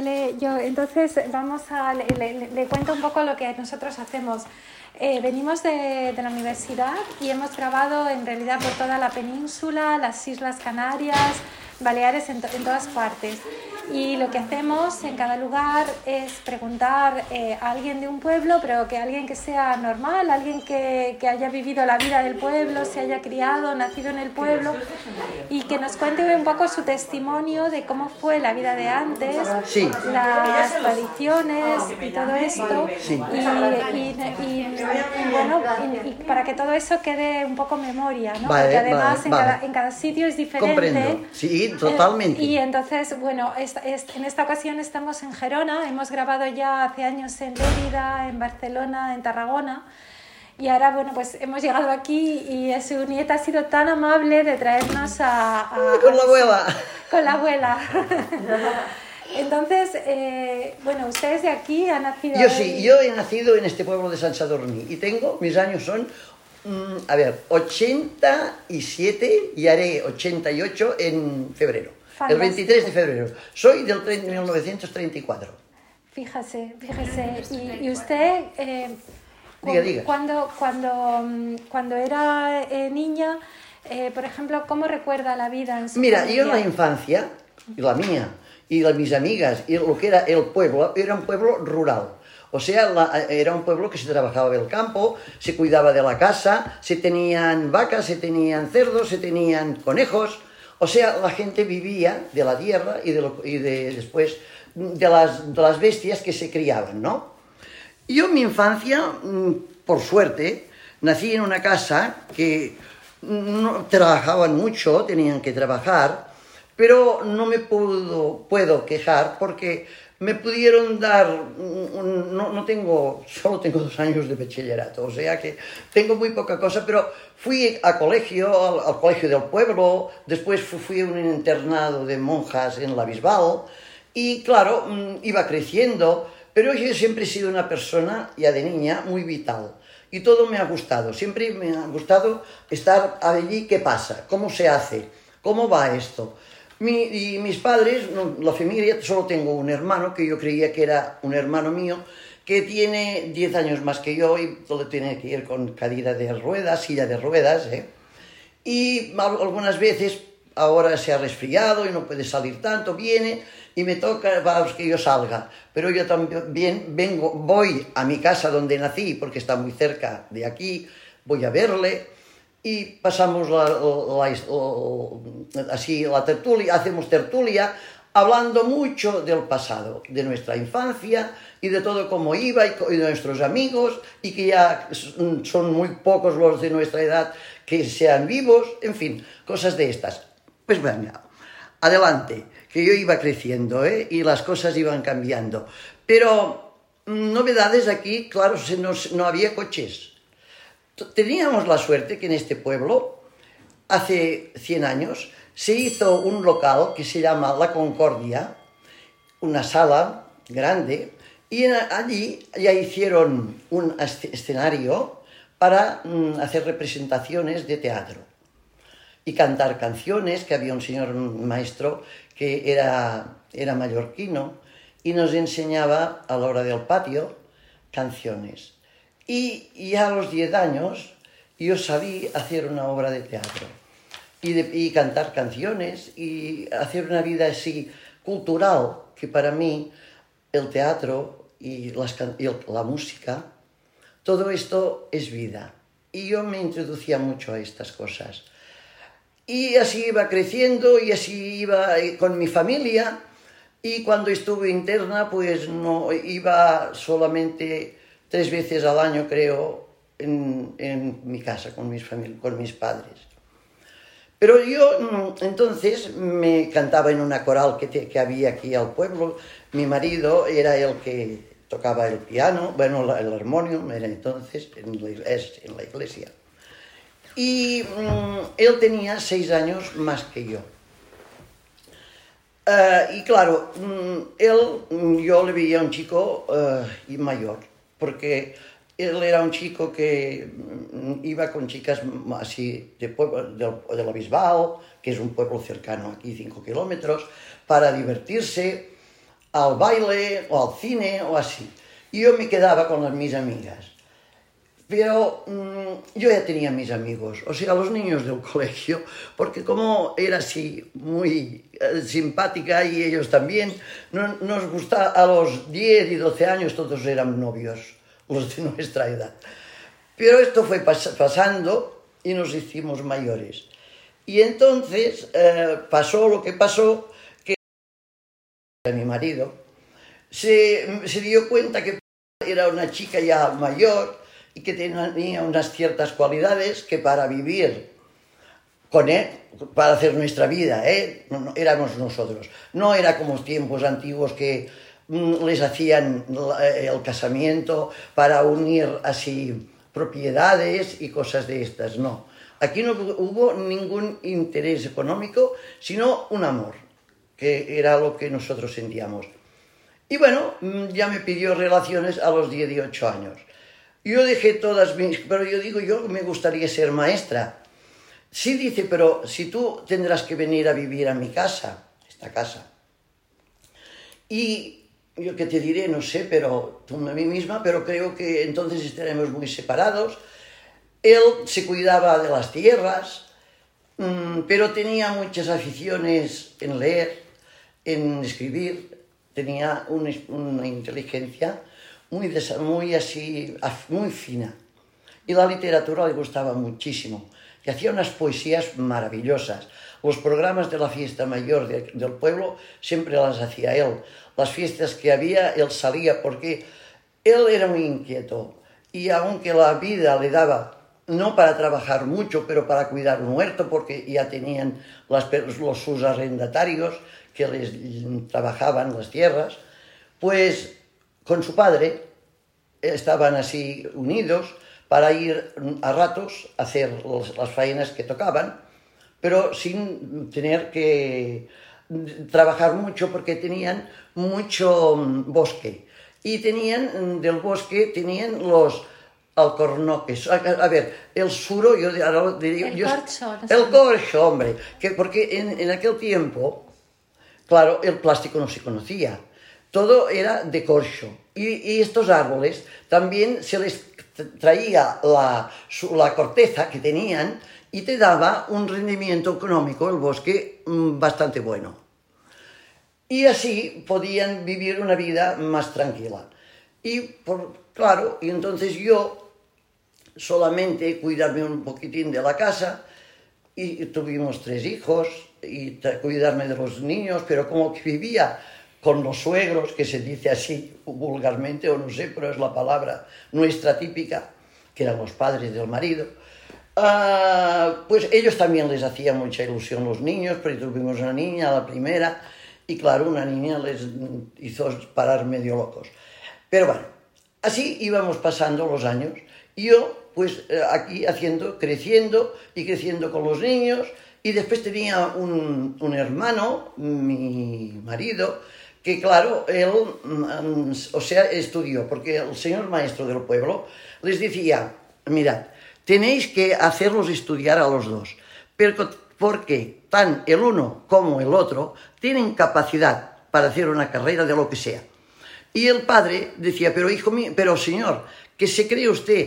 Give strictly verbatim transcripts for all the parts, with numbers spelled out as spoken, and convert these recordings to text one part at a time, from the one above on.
le, yo entonces vamos a, le, le, le cuento un poco lo que nosotros hacemos. Eh, venimos de, de la universidad y hemos grabado en realidad por toda la península, las Islas Canarias, Baleares, en, to, en todas partes. Y lo que hacemos en cada lugar es preguntar eh, a alguien de un pueblo, pero que alguien que sea normal, alguien que, que haya vivido la vida del pueblo, se haya criado, nacido en el pueblo, y que nos cuente un poco su testimonio de cómo fue la vida de antes, sí. las tradiciones y todo esto, sí. y, y, y, y, bueno, y, y para que todo eso quede un poco memoria, ¿no? Vale, porque además vale, en, vale. Cada, en cada sitio es diferente. Comprendo, sí, totalmente. Eh, y entonces, bueno, es, es, en esta ocasión estamos en Gerona, hemos grabado ya hace años en Lérida, en Barcelona, en Tarragona, y ahora, bueno, pues hemos llegado aquí y su nieta ha sido tan amable de traernos a... a con la abuela. Con la abuela. Entonces, eh, bueno, ustedes de aquí han nacido... Yo sí, yo he nacido en este pueblo de San Sadurní y tengo, mis años son, mmm, a ver, ochenta y siete y haré ochenta y ocho en febrero. Fantástico. El veintitrés de febrero. Soy del mil novecientos treinta y cuatro. Fíjese, fíjese. Y, y usted, eh, diga, diga. Cuando, cuando, cuando era eh, niña, eh, por ejemplo, ¿cómo recuerda la vida en su Mira, familia? yo en la infancia, la mía, y la, mis amigas, y lo que era el pueblo, era un pueblo rural. O sea, la, era un pueblo que se trabajaba del campo, se cuidaba de la casa, se tenían vacas, se tenían cerdos, se tenían conejos. O sea, la gente vivía de la tierra y, de lo, y de, después de las, de las bestias que se criaban, ¿no? Yo en mi infancia, por suerte, nací en una casa que no trabajaban mucho, tenían que trabajar, pero no me puedo, puedo quejar porque me pudieron dar, un, no, no tengo, solo tengo dos años de bachillerato, o sea que tengo muy poca cosa, pero fui a colegio, al, al colegio del pueblo, después fui, fui a un internado de monjas en la Bisbal, y claro, iba creciendo, pero yo siempre he sido una persona, ya de niña, muy vital, y todo me ha gustado, siempre me ha gustado estar allí, ¿qué pasa? ¿Cómo se hace? ¿Cómo va esto? Mi, y mis padres, no, la familia, solo tengo un hermano que yo creía que era un hermano mío, que tiene diez años más que yo y todo tiene que ir con cadera de ruedas, silla de ruedas, ¿eh? Y algunas veces ahora se ha resfriado y no puede salir tanto, viene y me toca, vamos, que yo salga. Pero yo también vengo, voy a mi casa donde nací, porque está muy cerca de aquí, voy a verle. Y pasamos la, la, la, así la tertulia, hacemos tertulia, hablando mucho del pasado, de nuestra infancia y de todo cómo iba y, y de nuestros amigos, y que ya son muy pocos los de nuestra edad que sean vivos, en fin, cosas de estas. Pues venga, adelante, que yo iba creciendo, ¿eh? Y las cosas iban cambiando. Pero novedades aquí, claro, no, no había coches. Teníamos la suerte que en este pueblo, hace cien años, se hizo un local que se llama La Concordia, una sala grande, y allí ya hicieron un escenario para mm, hacer representaciones de teatro y cantar canciones, que había un señor maestro que era, era mallorquino y nos enseñaba a la hora del patio canciones. Y ya a los diez años yo sabía hacer una obra de teatro y, de, y cantar canciones y hacer una vida así cultural, que para mí el teatro y, las, y el, la música, todo esto es vida. Y yo me introducía mucho a estas cosas. Y así iba creciendo y así iba con mi familia, y cuando estuve interna pues no iba solamente tres veces al año, creo, en, en mi casa con mis, famili- con mis padres. Pero yo entonces me cantaba en una coral que, te, que había aquí al pueblo. Mi marido era el que tocaba el piano, bueno, el armonium era entonces en la, en la iglesia. Y um, él tenía seis años más que yo. Uh, y claro, um, él, yo le veía un chico uh, y mayor, porque él era un chico que um, iba con chicas así de, pueblo, de, de la Bisbal, que es un pueblo cercano aquí, cinco kilómetros, para divertirse. al baile o al cine o así. Y yo me quedaba con las, mis amigas. Pero mmm, yo ya tenía mis amigos, o sea, los niños del colegio, porque como era así muy eh, simpática y ellos también, no, nos gustaba, a los diez y doce años todos eran novios, los de nuestra edad. Pero esto fue pas pasando y nos hicimos mayores. Y entonces eh, pasó lo que pasó, que mi marido se, se dio cuenta que era una chica ya mayor y que tenía unas ciertas cualidades que para vivir con él, para hacer nuestra vida, ¿eh? no, no, éramos nosotros. No era como los tiempos antiguos que mm, les hacían el casamiento para unir así propiedades y cosas de estas, no. Aquí no hubo ningún interés económico, sino un amor, que era lo que nosotros sentíamos. Y bueno, ya me pidió relaciones a los dieciocho años. Yo dejé todas mis... Pero yo digo, yo me gustaría ser maestra. Sí, dice, pero si tú tendrás que venir a vivir a mi casa, esta casa. Y yo qué te diré, no sé, pero tú a mí misma, pero creo que entonces estaremos muy separados. Él se cuidaba de las tierras, pero tenía muchas aficiones en leer, en escribir. Tenía un, una inteligencia muy, muy así, muy fina. Y la literatura le gustaba muchísimo. Y hacía unas poesías maravillosas. Los programas de la fiesta mayor de, del pueblo siempre las hacía él. Las fiestas que había, él salía porque él era muy inquieto. Y aunque la vida le daba, no para trabajar mucho, pero para cuidar un huerto, porque ya tenían las, los, sus arrendatarios que les trabajaban las tierras, pues con su padre estaban así unidos para ir a ratos a hacer los, las faenas que tocaban, pero sin tener que trabajar mucho porque tenían mucho bosque. Y tenían, del bosque, tenían los alcornoques. A, a ver, el suro, yo ahora diría... El yo, corcho. No el corcho, hombre. Que, porque en, en aquel tiempo, claro, el plástico no se conocía. Todo era de corcho. Y, y estos árboles también se les traía la, su, la corteza que tenían y te daba un rendimiento económico, el bosque, bastante bueno. Y así podían vivir una vida más tranquila. Y, por, claro, y entonces yo solamente cuidarme un poquitín de la casa, y tuvimos tres hijos, y cuidarme de los niños, pero como que vivía con los suegros, que se dice así vulgarmente, o no sé, pero es la palabra nuestra típica, que eran los padres del marido, uh, pues ellos también les hacía mucha ilusión los niños, pero tuvimos una niña, la primera, y claro, una niña les hizo parar medio locos. Pero bueno, así íbamos pasando los años, y yo pues aquí haciendo, creciendo y creciendo con los niños, y después tenía un, un hermano, mi marido, que claro, él, o sea, estudió, porque el señor maestro del pueblo les decía, mirad, tenéis que hacerlos estudiar a los dos, pero porque tan el uno como el otro tienen capacidad para hacer una carrera de lo que sea. Y el padre decía, pero hijo mío, pero señor, ¿qué se cree usted?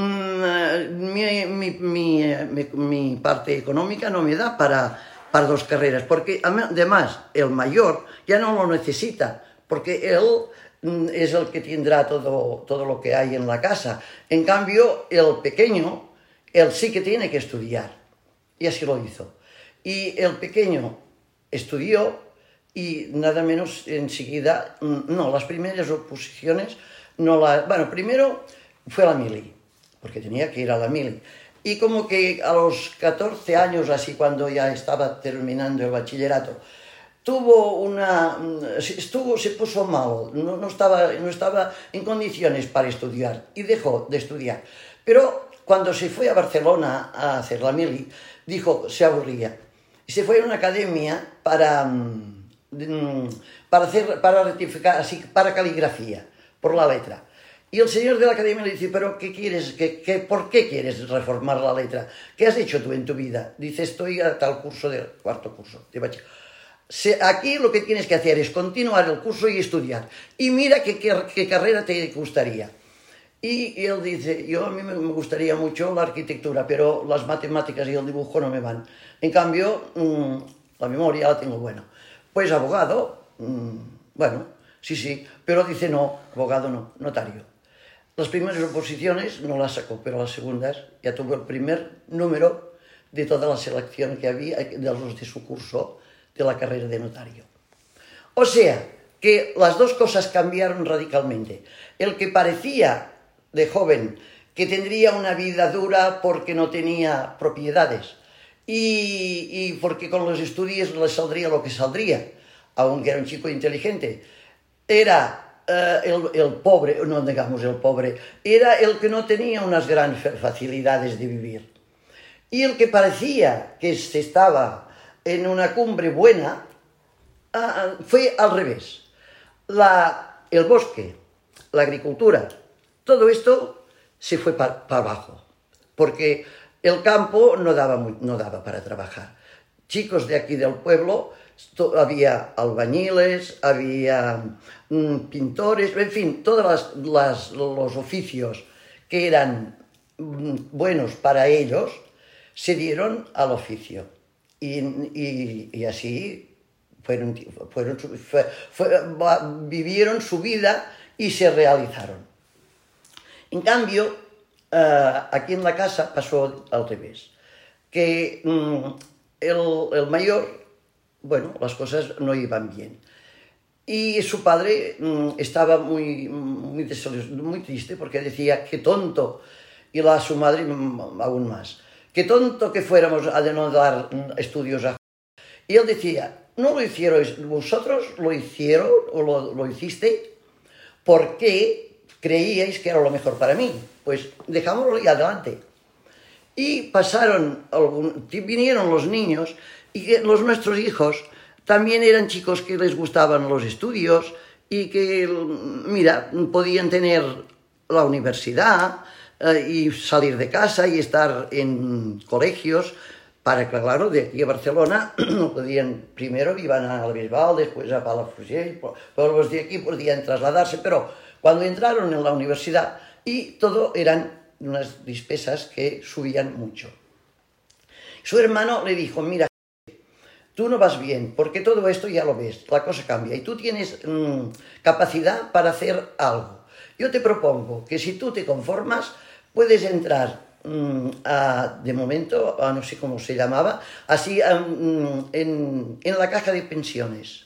Mm, mi, mi, mi, mi, mi parte económica no me da para... para dos carreras, porque además el mayor ya no lo necesita, porque él es el que tendrá todo, todo lo que hay en la casa. En cambio, el pequeño, él sí que tiene que estudiar, y así lo hizo. Y el pequeño estudió, y nada menos enseguida, no, las primeras oposiciones, no la, bueno, primero fue a la mili, porque tenía que ir a la mili. Y como que a los catorce años, así cuando ya estaba terminando el bachillerato, tuvo una, estuvo, se puso mal, no, no, estaba, no estaba en condiciones para estudiar y dejó de estudiar. Pero cuando se fue a Barcelona a hacer la mili, dijo, se aburría. Y se fue a una academia para, para, hacer, para rectificar, así, para caligrafía, por la letra. Y el señor de la academia le dice, pero ¿qué quieres? ¿Qué, qué, ¿Por qué quieres reformar la letra? ¿Qué has hecho tú en tu vida? Dice, estoy a tal curso de cuarto curso de bachillerato. Se, aquí lo que tienes que hacer es continuar el curso y estudiar. Y mira qué, qué, qué carrera te gustaría. Y, y él dice, yo a mí me gustaría mucho la arquitectura, pero las matemáticas y el dibujo no me van. En cambio, mmm, la memoria la tengo buena. Pues abogado, mmm, bueno, sí, sí, pero dice no, abogado no, notario. Las primeras oposiciones no las sacó, pero las segundas ya tuvo el primer número de toda la selección que había de los de su curso de la carrera de notario. O sea, que las dos cosas cambiaron radicalmente. El que parecía de joven que tendría una vida dura porque no tenía propiedades y, y porque con los estudios le saldría lo que saldría, aunque era un chico inteligente, era uh, el, el pobre, no digamos el pobre, era el que no tenía unas grandes facilidades de vivir. Y el que parecía que se estaba en una cumbre buena, uh, fue al revés. La, el bosque, la agricultura, todo esto se fue para pa abajo, porque el campo no daba, muy, no daba para trabajar. Chicos de aquí del pueblo, había albañiles, había mm, pintores, en fin, todos las, las, los oficios que eran mm, buenos para ellos, se dieron al oficio. Y, y, y así fueron, fueron, fue, fue, vivieron su vida y se realizaron. En cambio, uh, aquí en la casa pasó al revés, que um, el, el mayor, bueno, las cosas no iban bien. Y su padre um, estaba muy, muy, muy triste porque decía, qué tonto, y la, su madre aún más, qué tonto que fuéramos a de no dar estudios a... Y él decía, no lo hicieron vosotros, lo hicieron o lo, lo hiciste porque creíais que era lo mejor para mí, pues dejámoslo y adelante. Y pasaron, algún, vinieron los niños y que los nuestros hijos también eran chicos que les gustaban los estudios y que, mira, podían tener la universidad eh, y salir de casa y estar en colegios, para que, claro, de aquí a Barcelona no podían, primero iban a Bisbal, después a Palafrugell, pueblos de aquí podían trasladarse, pero cuando entraron en la universidad, y todo eran unas despesas que subían mucho. Su hermano le dijo, mira, tú no vas bien, porque todo esto ya lo ves, la cosa cambia, y tú tienes mmm, capacidad para hacer algo. Yo te propongo que si tú te conformas, puedes entrar mmm, a, de momento, a no sé cómo se llamaba, así um, en, en la caja de pensiones.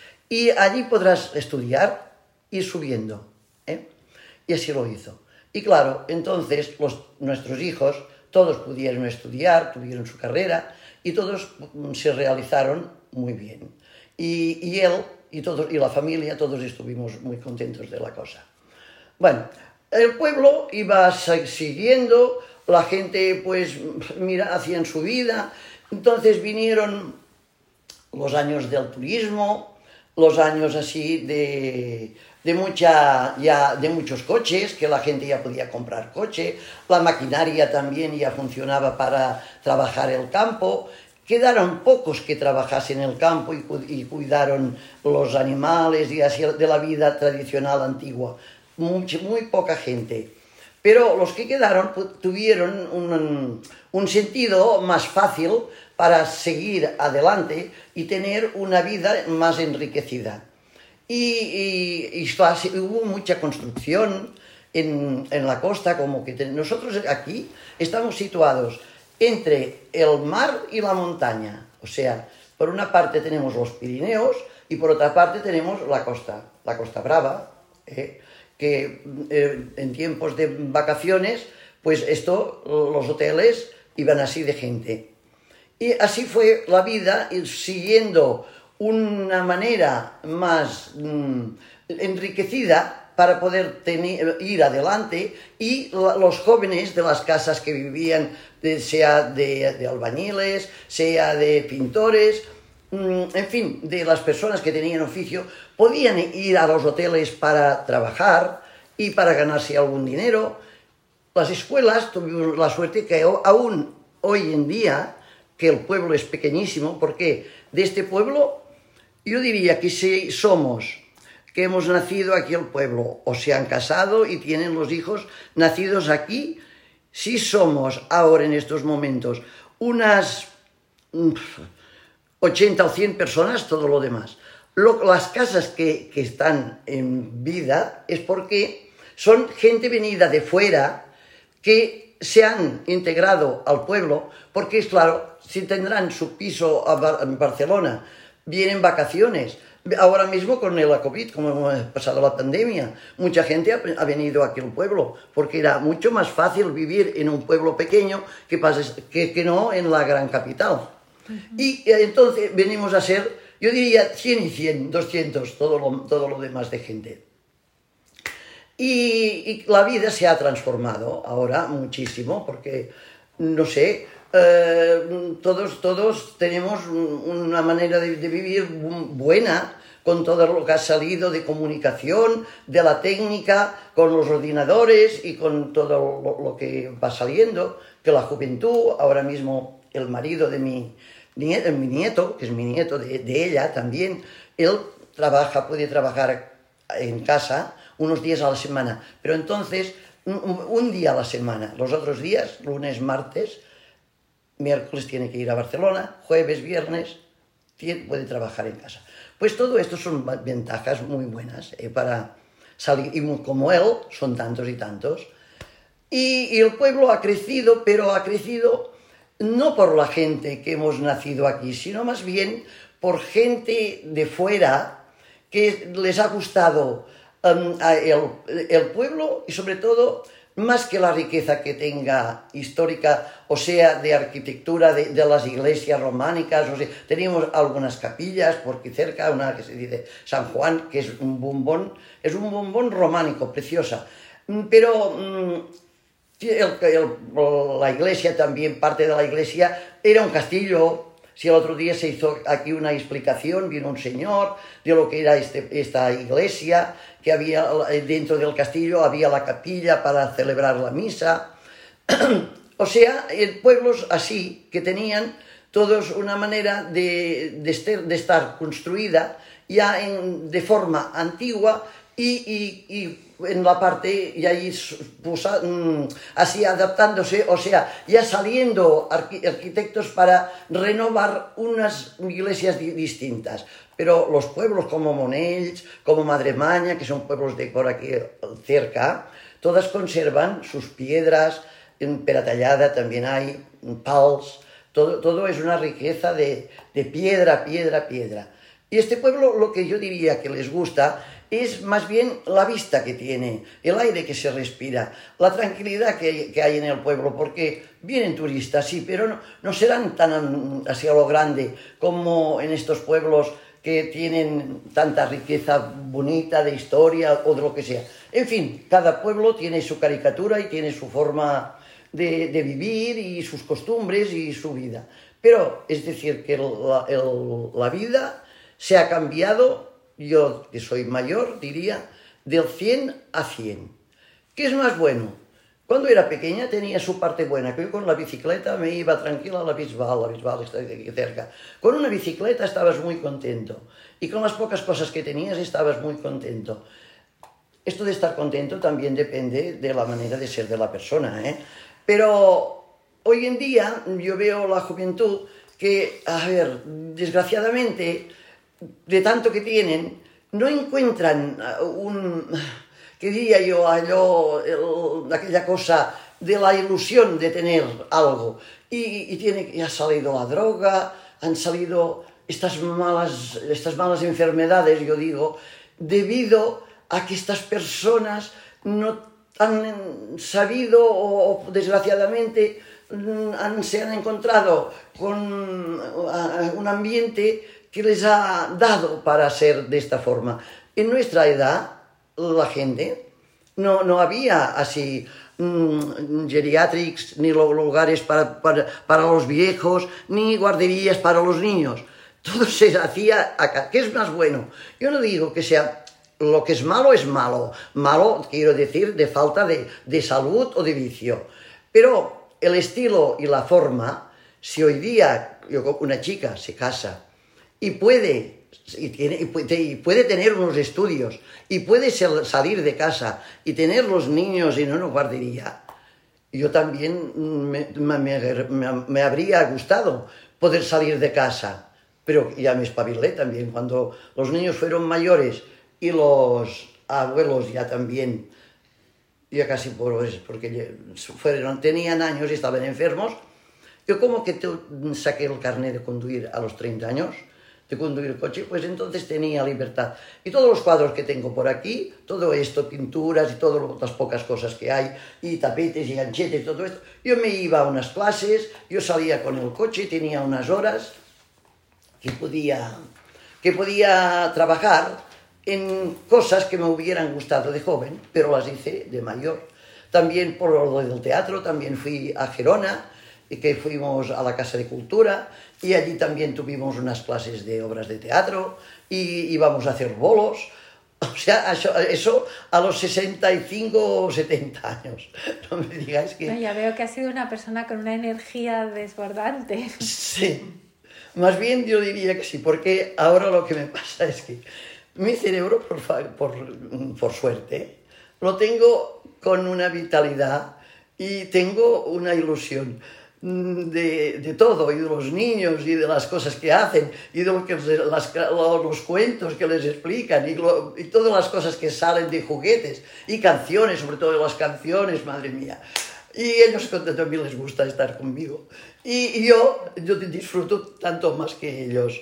Y allí podrás estudiar, ir subiendo. ¿eh? Y así lo hizo. Y claro, entonces los, nuestros hijos, todos pudieron estudiar, tuvieron su carrera, y todos se realizaron muy bien. Y, y él y, todos, y la familia, todos estuvimos muy contentos de la cosa. Bueno, el pueblo iba siguiendo, la gente pues, mira, hacían su vida, entonces vinieron los años del turismo, los años así de, de, mucha, ya, de muchos coches, que la gente ya podía comprar coche, la maquinaria también ya funcionaba para trabajar el campo, quedaron pocos que trabajasen el campo y, y cuidaron los animales y así de la vida tradicional antigua, muy, muy poca gente. Pero los que quedaron pues, tuvieron un, un sentido más fácil para seguir adelante y tener una vida más enriquecida. Y, y, y esto hace, hubo mucha construcción en, en la costa, como que te, nosotros aquí estamos situados entre el mar y la montaña. O sea, por una parte tenemos los Pirineos y por otra parte tenemos la costa, la Costa Brava, ¿eh? que eh, en tiempos de vacaciones, pues esto, los hoteles iban así de gente. Y así fue la vida, siguiendo una manera más mm, enriquecida para poder tener, ir adelante, y la, los jóvenes de las casas que vivían, de, sea de, de albañiles, sea de pintores, mm, en fin, de las personas que tenían oficio, podían ir a los hoteles para trabajar y para ganarse algún dinero. Las escuelas tuvimos la suerte que aún hoy en día, que el pueblo es pequeñísimo, porque de este pueblo yo diría que si somos, que hemos nacido aquí el pueblo, o se han casado y tienen los hijos nacidos aquí, si somos ahora en estos momentos unas ochenta o cien personas, todo lo demás. Lo, las casas que, que están en vida es porque son gente venida de fuera que se han integrado al pueblo, porque es claro, si tendrán su piso en Barcelona, vienen vacaciones. Ahora mismo con la COVID, como hemos pasado la pandemia, mucha gente ha, ha venido aquí al pueblo, porque era mucho más fácil vivir en un pueblo pequeño que, pases, que, que no en la gran capital. Uh-huh. Y entonces venimos a ser, yo diría, cien y cien, doscientos, todo lo, todo lo demás de gente. Y, y la vida se ha transformado ahora muchísimo, porque, no sé, eh, todos, todos tenemos una manera de, de vivir buena, con todo lo que ha salido de comunicación, de la técnica, con los ordenadores y con todo lo, lo que va saliendo, que la juventud, ahora mismo el marido de mi nieto, mi nieto que es mi nieto de, de ella también, él trabaja, puede trabajar en casa unos días a la semana, pero entonces un, un día a la semana, los otros días, lunes, martes, miércoles tiene que ir a Barcelona, jueves, viernes, tiene, puede trabajar en casa. Pues todo esto son ventajas muy buenas eh, para salir, y como él, son tantos y tantos. Y, y el pueblo ha crecido, pero ha crecido no por la gente que hemos nacido aquí, sino más bien por gente de fuera que les ha gustado um, el, el pueblo y sobre todo, más que la riqueza que tenga histórica, o sea, de arquitectura de, de las iglesias románicas, o sea, tenemos algunas capillas por aquí cerca, una que se dice San Juan, que es un bombón, es un bombón románico, preciosa, pero um, el, el, la iglesia también, parte de la iglesia, era un castillo. Si el otro día se hizo aquí una explicación, vino un señor de lo que era este, esta iglesia, que había dentro del castillo, había la capilla para celebrar la misa. O sea, pueblos así, que tenían todos una manera de, de, estar, de estar construida ya en, de forma antigua y, y, y en la parte, y ahí pues, así adaptándose, o sea, ya saliendo arquitectos para renovar unas iglesias distintas. Pero los pueblos como Monells, como Madremanya, que son pueblos de por aquí cerca, todas conservan sus piedras, en Peratallada también hay, pals, todo, todo es una riqueza de, de piedra, piedra, piedra. Y este pueblo, lo que yo diría que les gusta es más bien la vista que tiene, el aire que se respira, la tranquilidad que, que hay en el pueblo, porque vienen turistas, sí, pero no, no serán tan así a lo grande como en estos pueblos que tienen tanta riqueza bonita de historia o de lo que sea. En fin, cada pueblo tiene su caricatura y tiene su forma de, de vivir y sus costumbres y su vida. Pero es decir que la, el, la vida se ha cambiado. Yo, que soy mayor, diría, del cien a cien. ¿Qué es más bueno? Cuando era pequeña tenía su parte buena, que yo con la bicicleta me iba tranquila a la Bisbal, la Bisbal está aquí cerca. Con una bicicleta estabas muy contento, y con las pocas cosas que tenías estabas muy contento. Esto de estar contento también depende de la manera de ser de la persona, ¿eh? Pero hoy en día yo veo la juventud que, a ver, desgraciadamente, de tanto que tienen, no encuentran un, que diría yo, yo aquella cosa de la ilusión de tener algo. Y, y tiene, ya ha salido la droga, han salido estas malas, estas malas enfermedades, yo digo, debido a que estas personas no han sabido o, o desgraciadamente han, se han encontrado con un ambiente que les ha dado para ser de esta forma. En nuestra edad, la gente, no, no había así mmm, geriatrics, ni lugares para, para, para los viejos, ni guarderías para los niños. Todo se hacía acá. ¿Qué es más bueno? Yo no digo que sea, lo que es malo es malo. Malo, quiero decir, de falta de, de salud o de vicio. Pero el estilo y la forma, si hoy día una chica se casa y puede y, tiene, y puede tener unos estudios y puede ser, salir de casa y tener los niños en una guardería, yo también me, me, me, me habría gustado poder salir de casa, pero ya me espabilé también. Cuando los niños fueron mayores y los abuelos ya también, ya casi por, porque fueron, tenían años y estaban enfermos, yo como que te, saqué el carnet de conducir a los treinta años, de conducir coche, pues entonces tenía libertad. Y todos los cuadros que tengo por aquí, todo esto, pinturas y todas las pocas cosas que hay, y tapetes y ganchetes, todo esto, yo me iba a unas clases, yo salía con el coche, tenía unas horas que podía, que podía trabajar en cosas que me hubieran gustado de joven, pero las hice de mayor. También por lo del teatro, también fui a Gerona, y que fuimos a la Casa de Cultura, y allí también tuvimos unas clases de obras de teatro, y íbamos a hacer bolos. O sea, eso, eso a los sesenta y cinco o setenta años. No me digáis que... No, ya veo que has sido una persona con una energía desbordante. Sí, más bien yo diría que sí, porque ahora lo que me pasa es que mi cerebro, por, por, por suerte, lo tengo con una vitalidad y tengo una ilusión de, de todo, y de los niños, y de las cosas que hacen, y de lo que las, los cuentos que les explican, y, lo, y todas las cosas que salen de juguetes, y canciones, sobre todo las canciones, madre mía. Y ellos también les gusta estar conmigo. Y, y yo, yo disfruto tanto más que ellos.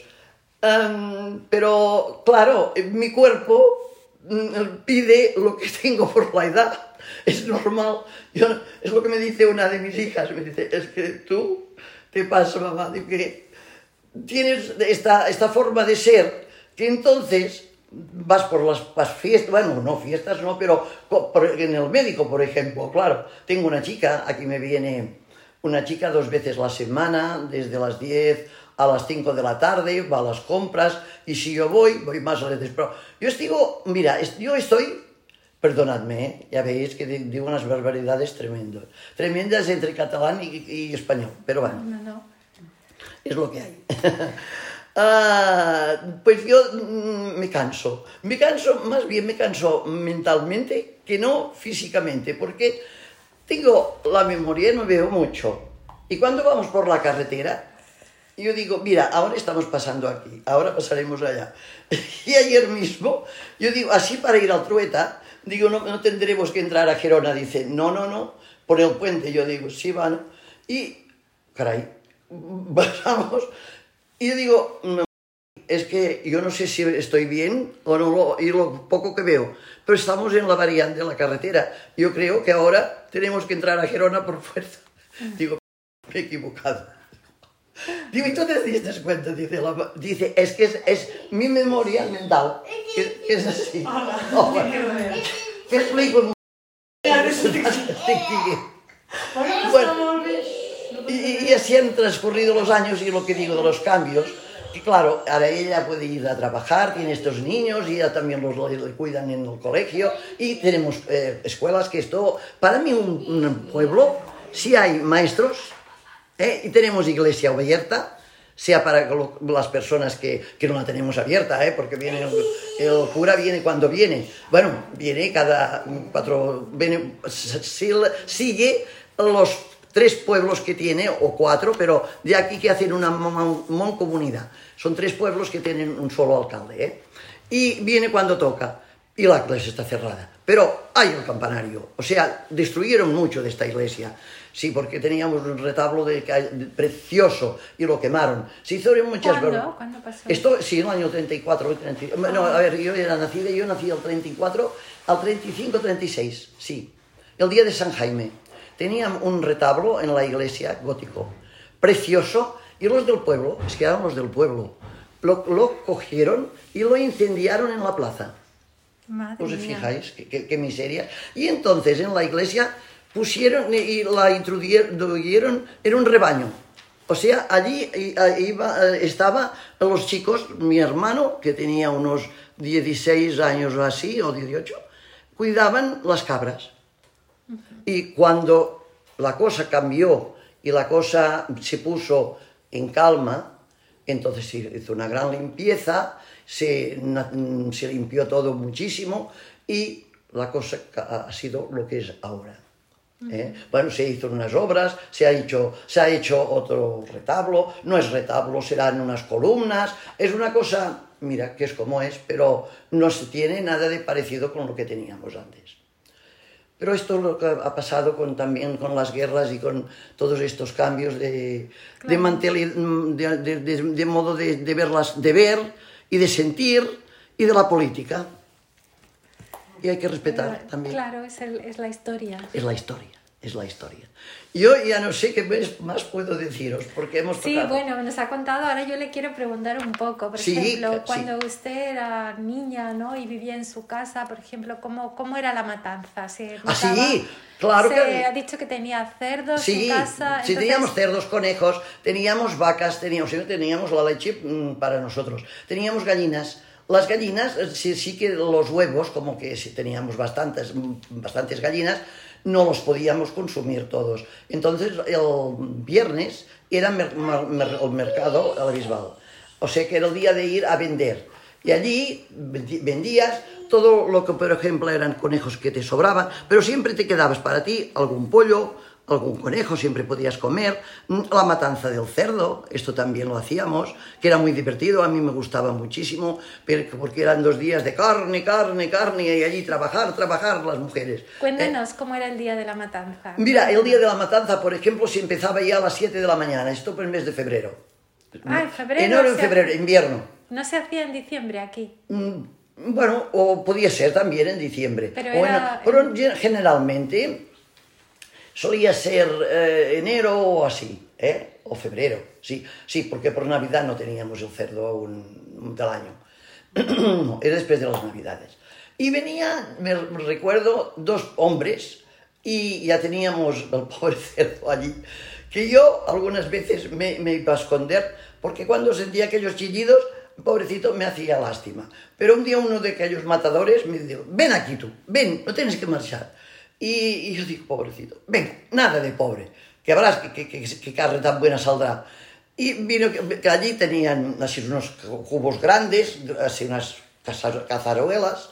Um, pero, claro, mi cuerpo um, pide lo que tengo por la edad. Es normal. Yo, es lo que me dice una de mis hijas. Me dice, es que tú te pasa, mamá, de que tienes esta, esta forma de ser, que entonces vas por las, las fiestas, bueno, no fiestas, no, pero en el médico, por ejemplo, claro. Tengo una chica, aquí me viene una chica dos veces a la semana, desde las diez a las cinco de la tarde, va a las compras, y si yo voy, voy más veces. Pero yo digo, mira, yo estoy, perdonadme, ¿eh? Ya veis que digo unas barbaridades tremendas, tremendas entre catalán y, y español, pero bueno, no, no. Es lo que hay. uh, pues yo mm, me canso, me canso, más bien me canso mentalmente que no físicamente, porque tengo la memoria, no veo mucho, y cuando vamos por la carretera, yo digo, mira, ahora estamos pasando aquí, ahora pasaremos allá. Y ayer mismo, yo digo, así para ir al Trueta, digo, no, no tendremos que entrar a Gerona. Dice, no, no, no, por el puente. Yo digo, sí, van. Y, caray, pasamos. Y yo digo, no, es que yo no sé si estoy bien o no, lo, y lo poco que veo, pero estamos en la variante de la carretera. Yo creo que ahora tenemos que entrar a Gerona por fuerza. Digo, me he equivocado. Digo, ¿y tú te diste cuenta? Dice, la, dice es que es, es mi memoria mental, que, que es así. Oh, ¿qué explico? Bueno, y, y así han transcurrido los años, y lo que digo de los cambios, que claro, ahora ella puede ir a trabajar, tiene estos niños, y ella también los le cuidan en el colegio, y tenemos eh, escuelas, que esto, para mí un, un pueblo, si hay maestros, ¿Eh? y tenemos iglesia abierta, sea para las personas que, que no la tenemos abierta, ¿eh? Porque viene el, el cura viene cuando viene, bueno, viene cada cuatro, viene, sigue los tres pueblos que tiene, o cuatro, pero de aquí que hacen una mancomunidad, son tres pueblos que tienen un solo alcalde, ¿eh? Y viene cuando toca, y la iglesia está cerrada, pero hay el campanario, o sea, destruyeron mucho de esta iglesia. Sí, porque teníamos un retablo de, de, precioso, y lo quemaron. Se hicieron muchas... ¿Cuándo? ¿Cuándo pasó? Esto, sí, en el año treinta y cuatro, treinta, ah. No, a ver, yo era nacida, yo nací al treinta y cuatro, al treinta y cinco, treinta y seis, sí. El día de San Jaime. Tenían un retablo en la iglesia, gótico, precioso, y los del pueblo, es que eran los del pueblo, lo, lo cogieron y lo incendiaron en la plaza. Madre ¿Os mía. fijáis? Qué, qué, qué miseria. Y entonces en la iglesia pusieron y la introdujeron en un rebaño. O sea, allí iba, estaba los chicos, mi hermano, que tenía unos dieciséis años o así, o dieciocho, cuidaban las cabras. Uh-huh. Y cuando la cosa cambió y la cosa se puso en calma, Entonces se hizo una gran limpieza, se, se limpió todo muchísimo y la cosa ha sido lo que es ahora. ¿Eh? Bueno, se hizo unas obras, se ha, hecho, se ha hecho otro retablo, no es retablo, serán unas columnas, es una cosa, mira, que es como es, pero no se tiene nada de parecido con lo que teníamos antes. Pero esto es lo que ha pasado con, también con las guerras y con todos estos cambios de, claro. de, mantel, de, de, de, de modo de, de, verlas, de ver y de sentir y de la política. Y hay que respetar Pero, también. Claro, es, el, es la historia. Es la historia, es la historia. Yo ya no sé qué más puedo deciros, porque hemos Sí, tocado... bueno, nos ha contado, ahora yo le quiero preguntar un poco. Por sí, ejemplo, cuando sí. usted era niña, ¿no? Y vivía en su casa, por ejemplo, ¿cómo, cómo era la matanza? ¿Se ah, notaba? sí, claro se que... ha dicho que tenía cerdos sí, en casa. Sí, entonces... teníamos cerdos, conejos, teníamos vacas, teníamos, teníamos la leche para nosotros, teníamos gallinas. Las gallinas, sí, sí que los huevos, como que si teníamos bastantes, bastantes gallinas, no los podíamos consumir todos. Entonces, el viernes era mer mer el mercado a la Bisbal. O sea que era el día de ir a vender. Y allí vendías todo lo que, por ejemplo, eran conejos que te sobraban, pero siempre te quedabas para ti algún pollo, algún conejo, siempre podías comer, la matanza del cerdo, esto también lo hacíamos, que era muy divertido, a mí me gustaba muchísimo, porque eran dos días de carne, carne, carne, y allí trabajar, trabajar las mujeres. Cuéntanos ¿Eh? cómo era el día de la matanza. Mira, el día de la matanza, por ejemplo, se empezaba ya a las siete de la mañana, esto por el mes de febrero. Ah, en febrero. En, no, en febrero, invierno. ¿No se hacía en diciembre aquí? Mm, bueno, o podía ser también en diciembre. Pero, o era... en, pero generalmente... solía ser eh, enero o así, ¿eh? O febrero, sí, sí, porque por Navidad no teníamos el cerdo aún del año, no, era después de las Navidades. Y venía, me recuerdo, dos hombres y ya teníamos el pobre cerdo allí, que yo algunas veces me, me iba a esconder, porque cuando sentía aquellos chillidos, pobrecito, me hacía lástima. Pero un día uno de aquellos matadores me dijo, ven aquí tú, ven, no tienes que marchar. Y, y yo digo, pobrecito, ven, nada de pobre, que verás que, que, que, que carne tan buena saldrá. Y vino que, que allí tenían así unos cubos grandes, así unas cazaroelas,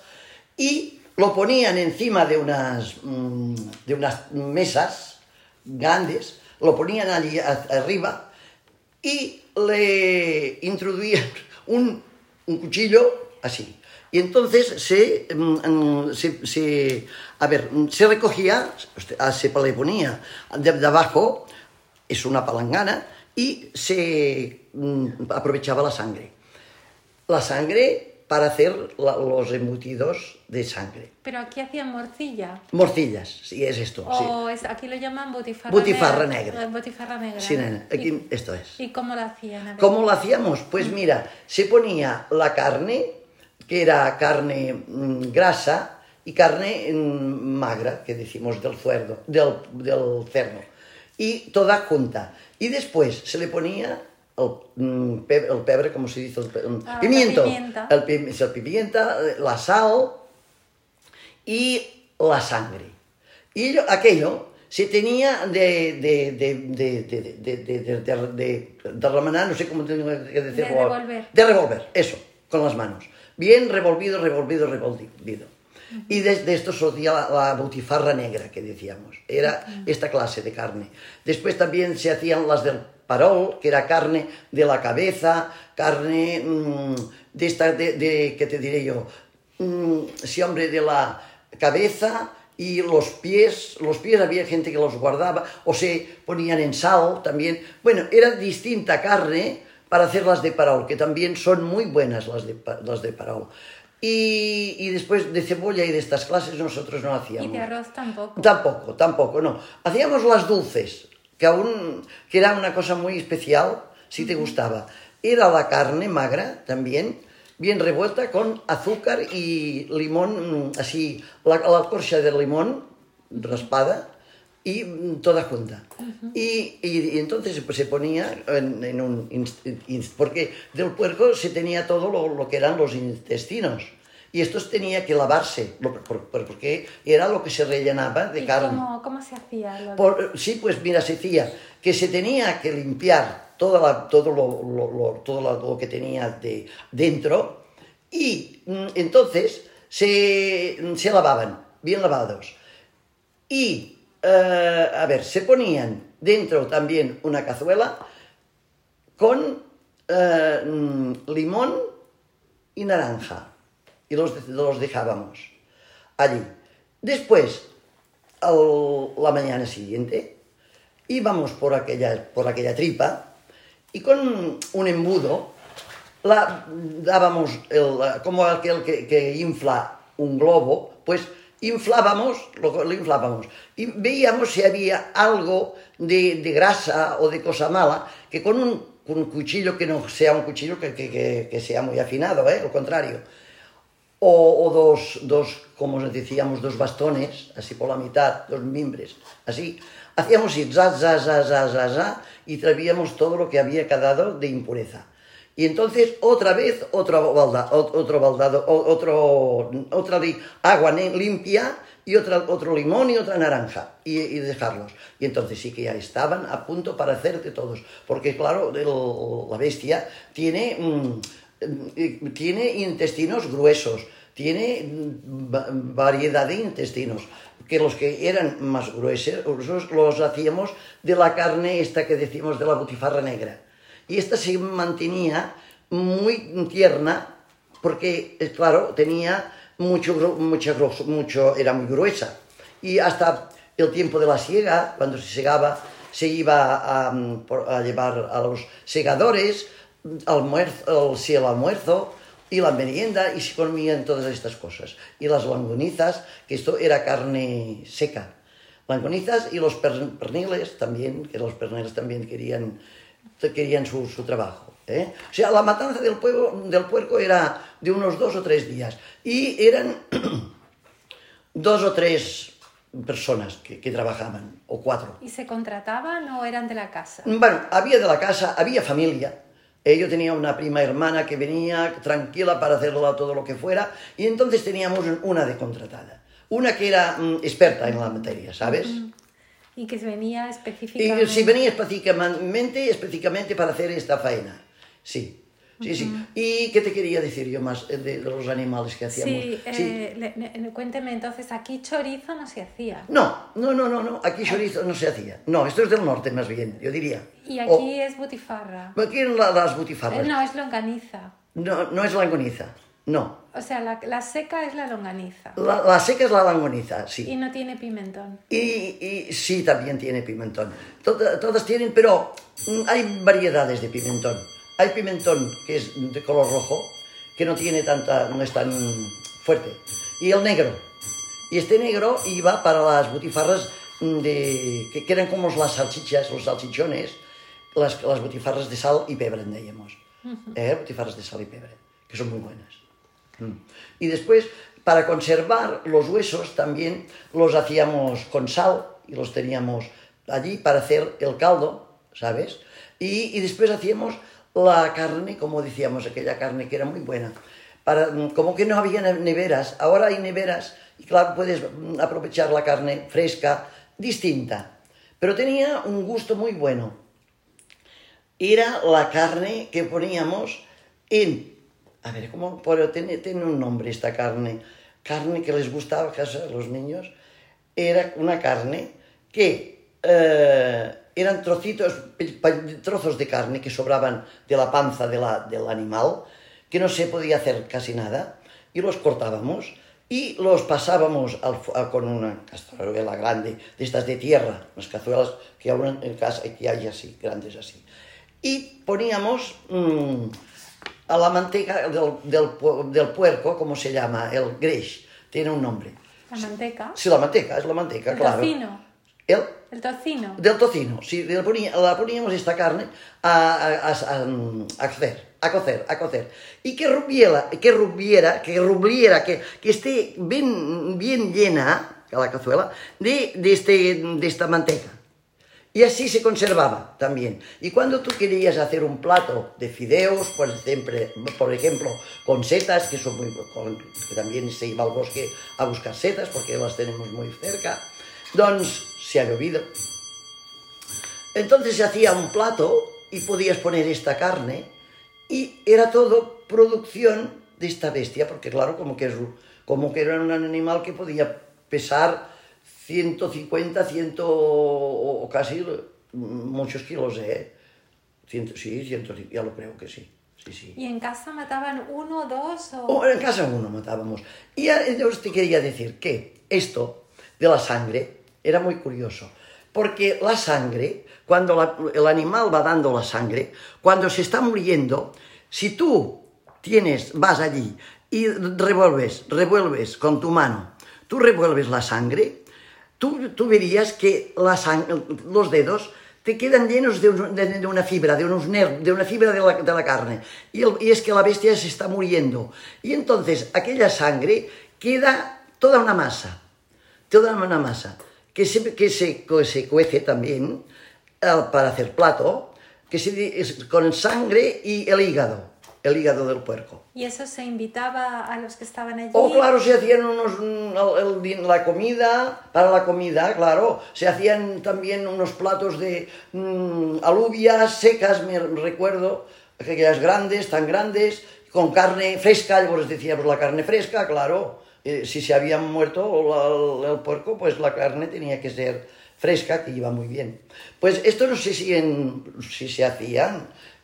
y lo ponían encima de unas, de unas mesas grandes, lo ponían allí arriba y le introduían un, un cuchillo así. Y entonces se, se, se, a ver, se recogía, se le ponía de, de abajo, es una palangana, y se aprovechaba la sangre. La sangre para hacer la, los embutidos de sangre. Pero aquí hacían morcilla. Morcillas, sí, es esto. O sí. es, aquí lo llaman botifarra, botifarra negra. negra. Botifarra negra. Sí, nena, aquí ¿Y, esto es. ¿Y cómo lo hacían? ¿Cómo lo hacíamos? Pues mira, se ponía la carne, que era carne mmm, grasa y carne mmm, magra, que decimos del cerdo, del, del cerdo, y toda junta. Y después se le ponía el, mmm, pebre, el pebre, como se dice, el ah, pimiento, pimienta. El, el pimienta, la sal y la sangre. Y yo, aquello se tenía de, de, de, de, de, de, de, de, de, de, de remenar, no sé cómo tengo que decirlo. De revolver. De revolver, eso, con las manos. Bien revolvido, revolvido, revolvido. Uh-huh. Y de, de esto solía la, la botifarra negra, que decíamos. Era uh-huh. esta clase de carne. Después también se hacían las del parol, que era carne de la cabeza, carne mmm, de esta, de, de, ¿qué te diré yo? Mmm, sí, hombre, de la cabeza y los pies. Los pies había gente que los guardaba, o se ponían en sal también. Bueno, era distinta carne para hacer las de parol, que también son muy buenas las de, las de parol. Y, y después de cebolla y de estas clases nosotros no hacíamos. ¿Y de arroz tampoco? Tampoco, tampoco, no. Hacíamos las dulces, que aún, que era una cosa muy especial, si te uh-huh. gustaba. Era la carne magra también, bien revuelta con azúcar y limón, así, la, la corcha de limón raspada, y toda junta. Uh-huh. y, y, y entonces pues, se ponía en, en un... Porque del puerco se tenía todo lo, lo que eran los intestinos. Y estos tenía que lavarse, porque era lo que se rellenaba de ¿Y carne. Cómo, cómo se hacía? Lo de... Por, sí, pues mira, se hacía que se tenía que limpiar toda la, todo, lo, lo, lo, todo lo que tenía de, dentro y entonces se, se lavaban, bien lavados. Y, eh, a ver, se ponían dentro también una cazuela con eh, limón y naranja y los, los dejábamos allí. Después, al, la mañana siguiente, íbamos por aquella, por aquella tripa y con un embudo la dábamos, el, como aquel que, que infla un globo, pues inflábamos, lo, lo inflábamos y veíamos si había algo de, de grasa o de cosa mala, que con un, con un cuchillo que no sea un cuchillo que, que, que, que sea muy afinado, ¿eh? Al contrario. O, o dos, dos, como decíamos, dos bastones, así por la mitad, dos mimbres, así. Hacíamos así, za, za, za, za, za, za, y traíamos todo lo que había quedado de impureza. Y entonces otra vez otro balda, otro baldado, otro, otra agua limpia y otra, otro limón y otra naranja y, y dejarlos. Y entonces sí que ya estaban a punto para hacerte todos. Porque claro, el, la bestia tiene, mm, tiene intestinos gruesos, tiene variedad de intestinos. Que los que eran más gruesos los hacíamos de la carne esta que decimos de la butifarra negra. Y esta se mantenía muy tierna porque, claro, tenía mucho, mucho, mucho, era muy gruesa. Y hasta el tiempo de la siega, cuando se segaba, se iba a, a llevar a los segadores, almuerzo, sí, el almuerzo y la merienda, y se comían todas estas cosas. Y las longanizas, que esto era carne seca. Longanizas y los perniles también, que los perniles también querían... querían su, su trabajo, ¿eh? O sea, la matanza del, pueblo, del puerco era de unos dos o tres días y eran dos o tres personas que, que trabajaban, o cuatro. ¿Y se contrataban o eran de la casa? Bueno, había de la casa, había familia. Eh, yo tenía una prima hermana que venía tranquila para hacerlo todo lo que fuera y entonces teníamos una de contratada. Una que era mm, experta en la materia, ¿sabes? Uh-huh. Y que venía específicamente... Y sí, venía específicamente, específicamente para hacer esta faena. Sí, sí, uh-huh. sí. ¿Y qué te quería decir yo más de, de los animales que hacíamos? Sí, sí. Eh, le, le, cuénteme, entonces, aquí chorizo no se hacía. No, no, no, no, no, aquí chorizo no se hacía. No, esto es del norte más bien, yo diría. Y aquí o, es butifarra. Aquí en la, las butifarras. Eh, no, es longaniza. No, no es longaniza, no. O sea, la, la seca es la longaniza. La, la seca es la longaniza, sí. Y no tiene pimentón. Y, y sí, también tiene pimentón. Todas, todas tienen, pero hay variedades de pimentón. Hay pimentón que es de color rojo, que no tiene tanta, no es tan fuerte. Y el negro. Y este negro iba para las butifarras de, que, que eran como las salchichas, los salchichones, las, las butifarras de sal y pebre, decíamos. Uh-huh. eh, butifarras de sal y pebre, que son muy buenas. Y después, para conservar los huesos, también los hacíamos con sal y los teníamos allí para hacer el caldo, ¿sabes? Y, y después hacíamos la carne, como decíamos, aquella carne que era muy buena. Para, como que no había neveras, ahora hay neveras y claro, puedes aprovechar la carne fresca, distinta. Pero tenía un gusto muy bueno. Era la carne que poníamos en... A ver, ¿cómo? Pero tiene, tiene un nombre esta carne. Carne que les gustaba a los niños. Era una carne que eh, eran trocitos, trozos de carne que sobraban de la panza de la, del animal, que no se podía hacer casi nada, y los cortábamos y los pasábamos al, a, con una cazuela grande, de estas de tierra, las cazuelas que aún en casa que hay así, grandes así. Y poníamos... Mmm, a la manteca del, del, del puerco, ¿cómo se llama? El greix, tiene un nombre. ¿La manteca? Sí, la manteca, es la manteca, ¿El claro. tocino? ¿El? ¿El tocino? Del tocino, sí, la, ponía, la poníamos esta carne a, a, a, a, a cocer, a cocer, a cocer. Y que rubiera, que rubiera, que rubiera, que, que esté bien, bien llena, la cazuela, de, de, este, de esta manteca. Y así se conservaba también. Y cuando tú querías hacer un plato de fideos, por ejemplo, por ejemplo con setas, que, son muy, con, que también se iba al bosque a buscar setas, porque las tenemos muy cerca, doncs se ha llovido. Entonces se hacía un plato y podías poner esta carne y era todo producción de esta bestia, porque claro, como que, es, como que era un animal que podía pesar ciento cincuenta, cien o, o casi muchos kilos, ¿eh? Cien, sí, ciento, ya lo creo que sí. Sí, sí. ¿Y en casa mataban uno, dos o...? O en casa uno matábamos. Y yo te quería decir que esto de la sangre era muy curioso, porque la sangre, cuando la, el animal va dando la sangre, cuando se está muriendo, si tú tienes, vas allí y revuelves, revuelves con tu mano, tú revuelves la sangre, tú, tú verías que la sang- los dedos te quedan llenos de, un, de, de una fibra, de, unos ner- de una fibra de la, de la carne. Y, el, y es que la bestia se está muriendo. Y entonces aquella sangre queda toda una masa, toda una masa, que se, que se, que se cuece también uh, para hacer plato, que se, es, con sangre y el hígado, el hígado del puerco. ¿Y eso se invitaba a los que estaban allí? Oh, claro, se hacían unos, el, el, la comida, para la comida, claro, se hacían también unos platos de mmm, alubias secas, me recuerdo, aquellas grandes, tan grandes, con carne fresca, pues decíamos la carne fresca, claro, eh, si se habían muerto la, el puerco, pues la carne tenía que ser fresca, que iba muy bien. Pues esto no sé si, en, si se hacían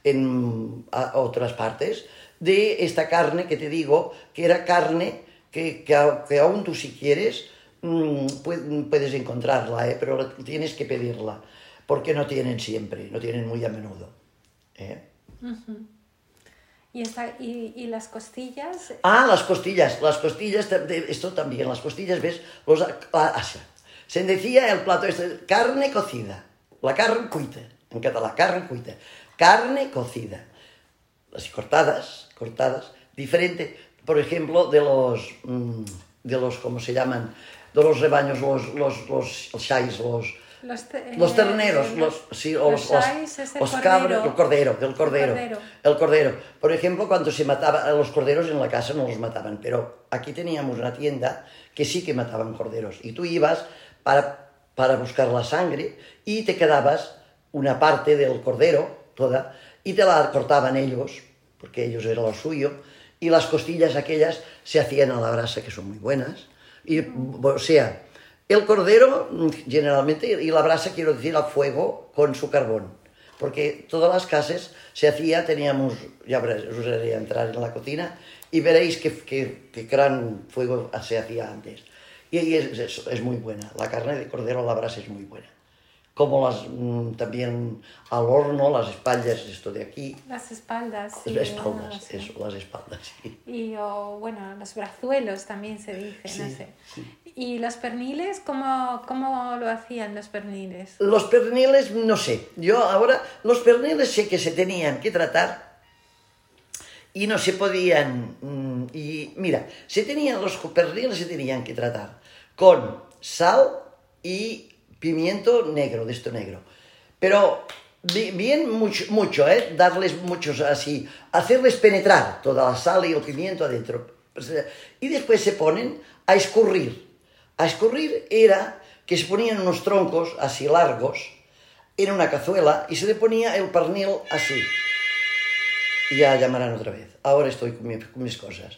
en a, otras partes, de esta carne que te digo, que era carne que, que, que aún tú si quieres mmm, puedes encontrarla, ¿eh? Pero tienes que pedirla, porque no tienen siempre, no tienen muy a menudo. ¿eh? Uh-huh. ¿Y, esta, y, ¿Y las costillas? Ah, las costillas, las costillas, esto también, las costillas, ¿ves? Los, ah, se decía el plato este, carne cocida, la carne cuita, en catalán, carne cuita, carne cocida, así cortadas, cortadas, diferente, por ejemplo, de los, de los, ¿cómo se llaman? De los rebaños, los, los, los, los xais, los, los, te, los terneros, eh, los, sí, o los, los xais es el los cordero. cabros, el cordero, del cordero, el cordero, el cordero. Por ejemplo, cuando se mataba, los corderos en la casa no los mataban, pero aquí teníamos una tienda que sí que mataban corderos, y tú ibas para, para buscar la sangre y te quedabas una parte del cordero, toda, y te la cortaban ellos, porque ellos era lo suyo, y las costillas aquellas se hacían a la brasa, que son muy buenas, y, o sea, el cordero generalmente, y la brasa quiero decir al fuego con su carbón, porque todas las casas se hacía, teníamos, ya veréis, os haré entrar en la cocina, y veréis que, que, que gran fuego se hacía antes, y, y es, es, es muy buena, la carne de cordero a la brasa es muy buena. Como las, mmm, también al horno, las espaldas, esto de aquí. Las espaldas, sí. Las espaldas, no, sí. eso, las espaldas, sí. Y, o, bueno, los brazuelos también se dice, sí, no sé. Sí. ¿Y los perniles? ¿Cómo, ¿Cómo lo hacían los perniles? Los perniles, no sé. Yo ahora, los perniles sé que se tenían que tratar y no se podían... Mmm, y mira, se tenían, los perniles se tenían que tratar con sal y pimiento negro, de esto negro. Pero bien mucho, mucho, ¿eh? Darles muchos así, hacerles penetrar toda la sal y el pimiento adentro. Y después se ponen a escurrir. A escurrir era que se ponían unos troncos así largos en una cazuela y se le ponía el pernil así. Y ya llamarán otra vez. Ahora estoy con, mi, con mis cosas.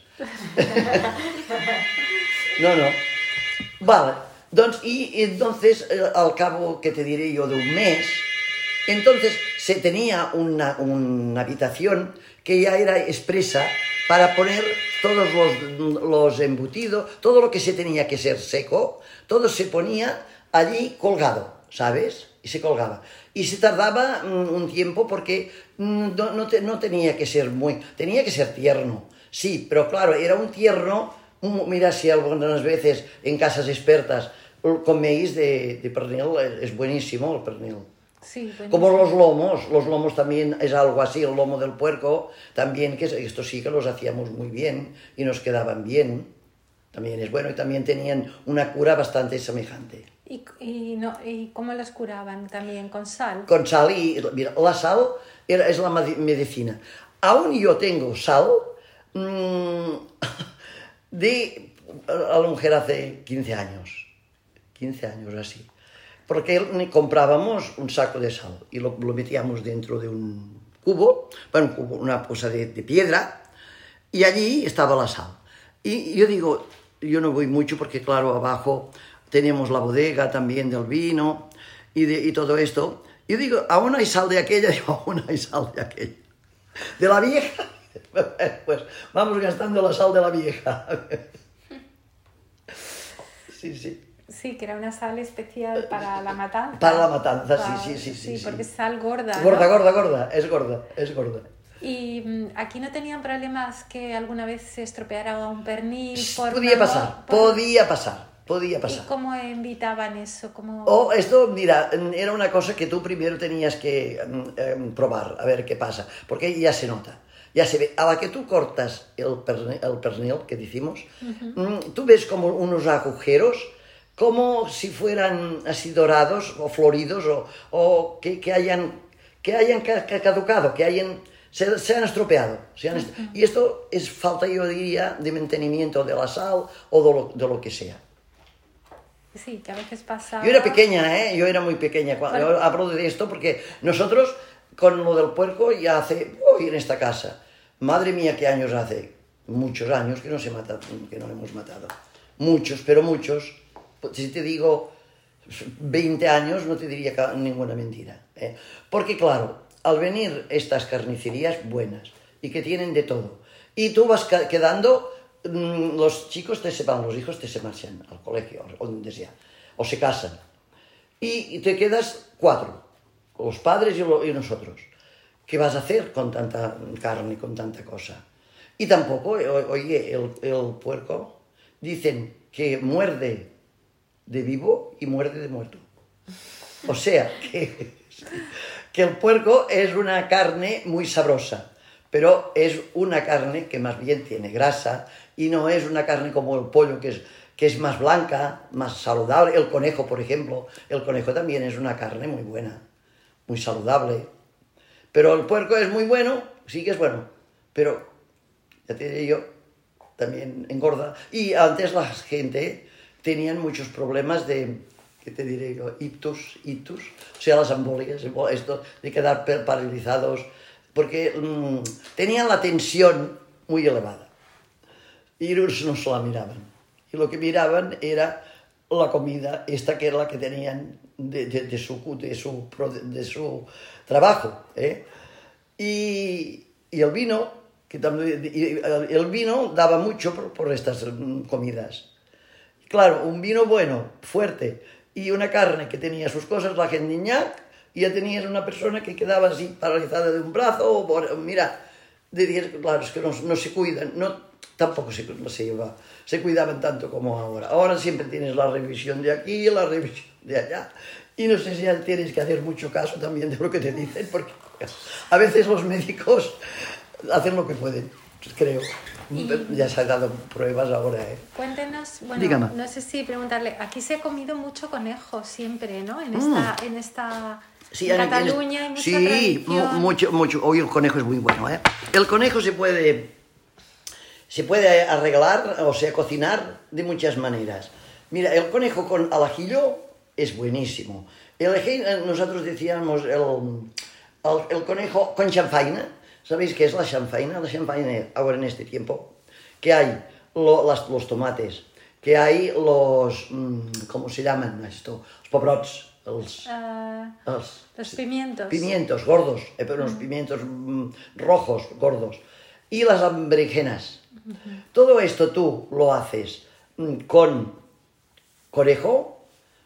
No, no. Vale. Doncs, y entonces, eh, al cabo, que te diré yo, de un mes, entonces se tenía una, una habitación que ya era expresa para poner todos los, los embutidos, todo lo que se tenía que ser seco, todo se ponía allí colgado, ¿sabes? Y se colgaba. Y se tardaba mm, un tiempo porque mm, no, no, te, no tenía que ser muy... Tenía que ser tierno, sí, pero claro, era un tierno... Mira, si algunas veces en casas expertas coméis de, de pernil, es buenísimo el pernil. Sí, buenísimo. Como los lomos, los lomos también es algo así, el lomo del puerco, también, que esto sí que los hacíamos muy bien y nos quedaban bien, también es bueno, y también tenían una cura bastante semejante. ¿Y, y, no, ¿Y cómo los curaban? ¿También con sal? Con sal, y mira, la sal era, es la medicina. Aún yo tengo sal... Mmm, de a la mujer hace quince años, quince años así, porque comprábamos un saco de sal y lo, lo metíamos dentro de un cubo, bueno, un cubo, una cosa de, de piedra, y allí estaba la sal. Y yo digo, yo no voy mucho porque, claro, abajo tenemos la bodega también del vino y, de, y todo esto. Yo digo, aún hay sal de aquella, digo, aún hay sal de aquella. De la vieja, pues vamos gastando la sal de la vieja. Sí, sí. Sí, que era una sal especial para la matanza. Para la matanza, Para... sí, sí, sí, sí. Sí, porque es sal gorda, Gorda, ¿no? gorda, gorda, es gorda, es gorda. ¿Y mm, aquí no tenían problemas que alguna vez se estropeara un pernil? Por Podía una... pasar, por... podía pasar, podía pasar. ¿Y cómo evitaban eso? ¿Cómo... O esto, mira, era una cosa que tú primero tenías que um, probar, a ver qué pasa, porque ya se nota. Ya se ve, a la que tú cortas el pernil, el pernil que decimos, uh-huh. tú ves como unos agujeros, como si fueran así dorados o floridos, o, o que, que hayan, que hayan caducado, que hayan, se, se han estropeado. Se han est- uh-huh. Y esto es falta, yo diría, de mantenimiento de la sal o de lo, de lo que sea. Sí, que a veces pasa... Yo era pequeña, ¿eh? Yo era muy pequeña. Cuando bueno. Yo hablo de esto porque nosotros, con lo del puerco, ya hace... Uy, en esta casa... Madre mía, qué años hace, muchos años que no se mata, que no hemos matado. Muchos, pero muchos. Si te digo veinte años, no te diría ninguna mentira. ¿eh? Porque claro, al venir estas carnicerías buenas y que tienen de todo, y tú vas quedando, los chicos te se van, los hijos te se marchan al colegio, o donde sea, o se casan. Y te quedas cuatro, los padres y, lo, y nosotros. ¿Qué vas a hacer con tanta carne, con tanta cosa? Y tampoco, oye, el, el puerco, dicen que muerde de vivo y muerde de muerto. O sea, que, que el puerco es una carne muy sabrosa, pero es una carne que más bien tiene grasa y no es una carne como el pollo que es, que es más blanca, más saludable. El conejo, por ejemplo, el conejo también es una carne muy buena, muy saludable. Pero el puerco es muy bueno, sí que es bueno, pero, ya te diré yo, también engorda. Y antes la gente tenían muchos problemas de, ¿qué te diré yo? Ictus, ictus, o sea, las embolias, esto de quedar paralizados, porque mmm, tenían la tensión muy elevada. Y ellos no se la miraban. Y lo que miraban era la comida, esta que era la que tenían de, de, de, su, de, su, de su trabajo. ¿eh? Y, y el vino, que también, el vino daba mucho por, por estas comidas. Claro, un vino bueno, fuerte, y una carne que tenía sus cosas, la gendiñac, y ya tenías una persona que quedaba así paralizada de un brazo, o por, mira, dirías, claro, es que no, no se cuidan, no, tampoco se, no se, iba, se cuidaban tanto como ahora. Ahora siempre tienes la revisión de aquí, la revisión de allá, y no sé si ya tienes que hacer mucho caso también de lo que te dicen, porque a veces los médicos hacen lo que pueden, creo. Y ya se han dado pruebas ahora, ¿eh? Cuéntenos, bueno, Dígame. No sé si preguntarle, aquí se ha comido mucho conejo siempre, ¿no? En esta, mm. en esta sí, en Cataluña hay mucha sí, tradición. mucho, mucho. Hoy el conejo es muy bueno, ¿eh? El conejo se puede, se puede arreglar, o sea, cocinar de muchas maneras. Mira, el conejo con al ajillo es buenísimo. El, nosotros decíamos el, el, el conejo con chanfaina. ¿Sabéis qué es la chanfaina? La chanfaina ahora en este tiempo, que hay lo, las, los tomates, que hay los, ¿cómo se llaman esto? Los pebrots, los, uh, los, los pimientos. Pimientos gordos, eh, pero unos uh-huh. pimientos mm, rojos, gordos. Y las berenjenas. Uh-huh. Todo esto tú lo haces mm, con conejo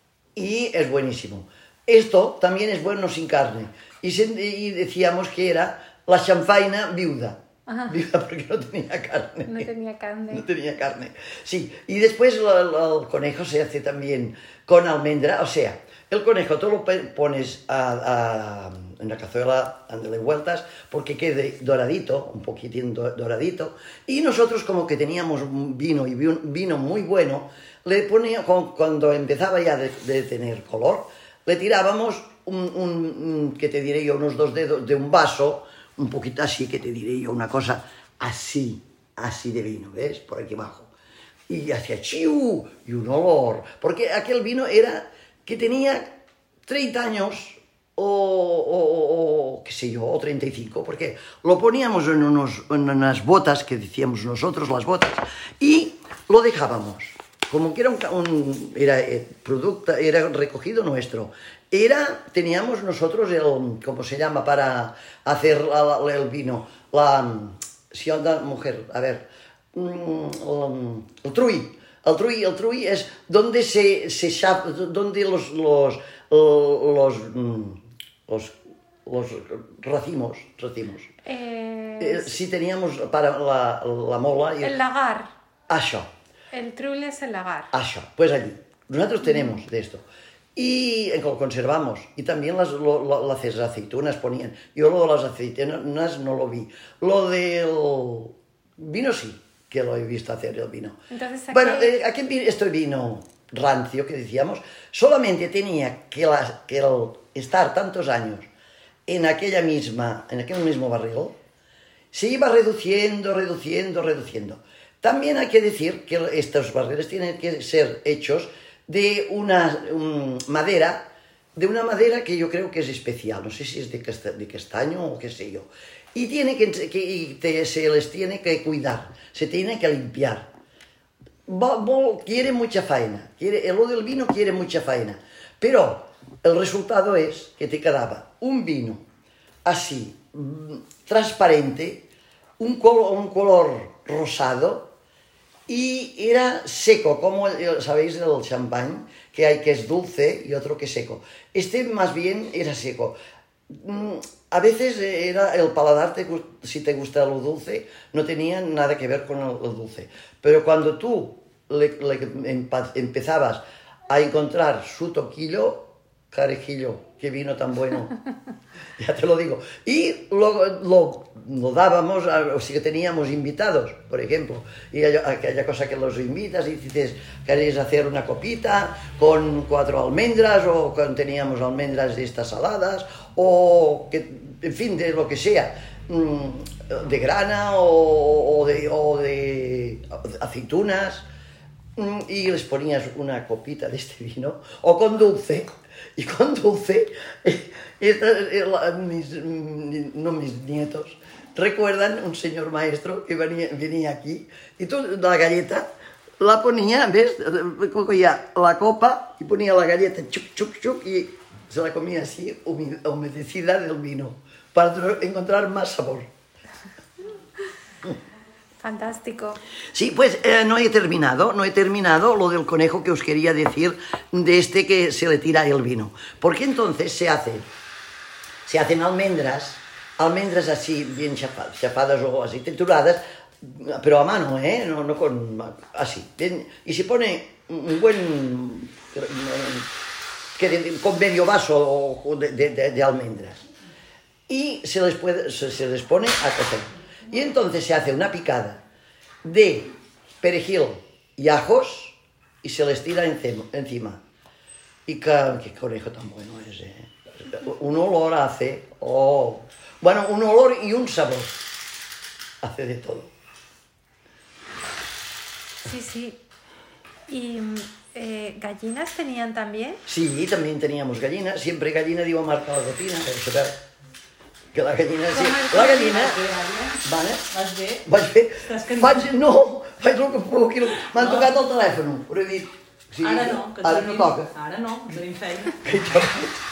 y es buenísimo. Esto también es bueno sin carne. Y, se, y decíamos que era la chanfaina viuda. Ajá. Viuda porque no tenía carne. No tenía carne. No tenía carne. Sí, y después lo, lo, el conejo se hace también con almendra. O sea, el conejo tú lo pones a, a, en la cazuela, dándole vueltas, porque quede doradito, un poquitín doradito. Y nosotros, como que teníamos un vino y vino muy bueno, le ponía, cuando empezaba ya de, de tener color, le tirábamos un, un, un, que te diré yo, unos dos dedos de un vaso, un poquito así, que te diré yo, una cosa así, así de vino, ¿ves? Por aquí abajo. Y hacía chiu, y un olor, porque aquel vino era que tenía treinta años o, o, o, qué sé yo, o treinta y cinco, porque lo poníamos en, unos, en unas botas, que decíamos nosotros, las botas, y lo dejábamos. Como que era un, un era, eh, producto, era recogido nuestro. Era, teníamos nosotros el, ¿cómo se llama? Para hacer la, la, el vino. La, si onda mujer, a ver, el, el truí. El truí, el truí es donde se, se donde los, los, los, los, los racimos, racimos. Eh, eh, si teníamos para la, la mola... El lagar. Això. El trul es el lagar. Això, pues allí. Nosotros tenemos de esto. Y lo conservamos. Y también las, lo, lo, las aceitunas ponían. Yo lo de las aceitunas no lo vi. Lo del vino sí, que lo he visto hacer el vino. Entonces, aquí... Bueno, eh, aquí este vino rancio que decíamos, solamente tenía que, la, que el estar tantos años en aquella misma, en aquel mismo barril, se iba reduciendo, reduciendo, reduciendo. También hay que decir que estos barriles tienen que ser hechos de una um, madera, de una madera que yo creo que es especial, no sé si es de, casta, de castaño o qué sé yo. Y, tiene que, que y te, se les tiene que cuidar, se tiene que limpiar. Bo, bo, quiere mucha faena, quiere, el del vino quiere mucha faena, pero el resultado es que te quedaba un vino así, transparente, un color, un color rosado, y era seco, como sabéis del champán, que hay que es dulce y otro que es seco. Este más bien era seco. A veces era el paladar, te, si te gusta lo dulce, no tenía nada que ver con el, el dulce. Pero cuando tú le, le empezabas a encontrar su toquillo, carejillo, qué vino tan bueno, ya te lo digo. Y lo, lo, lo dábamos, a, o si teníamos invitados, por ejemplo, y hay, aquella cosa que los invitas y dices, ¿queréis hacer una copita con cuatro almendras? O con, teníamos almendras de estas saladas, o que, en fin, de lo que sea, de grana o, o, de, o de aceitunas, y les ponías una copita de este vino, o con dulce. Y con dulce, esta, mis, no mis nietos, recuerdan un señor maestro que venía, venía aquí y tú la galleta la ponía, ¿ves? Cogía la copa y ponía la galleta, chuc, chuc, chuc, y se la comía así, humedecida del vino, para encontrar más sabor. Fantástico. Sí, pues eh, no he terminado, no he terminado lo del conejo que os quería decir, de este que se le tira el vino. Porque entonces se hace, se hacen almendras, almendras así bien chapadas, chapadas o así trituradas, pero a mano, ¿eh? No, no con, así. Bien, y se pone un buen, que con medio vaso de, de, de almendras. Y se les, puede, se, se les pone a cocer. Y entonces se hace una picada de perejil y ajos y se les tira encima. Y qué, qué conejo tan bueno es, ¿eh? Un olor hace, oh, bueno, un olor y un sabor. Hace de todo. Sí, sí. ¿Y eh, gallinas tenían también? Sí, también teníamos gallinas. Siempre gallina digo marca la rutina, pero será... Que la gallina, sí, la gallina... Vale? Vas bé? Vaig bé? Vaig, no, faig el que puc. M'han no. tocat el telèfon, però he dit... Sí, ara no, que ara no toca. Ara no, tenim feina. Que jo...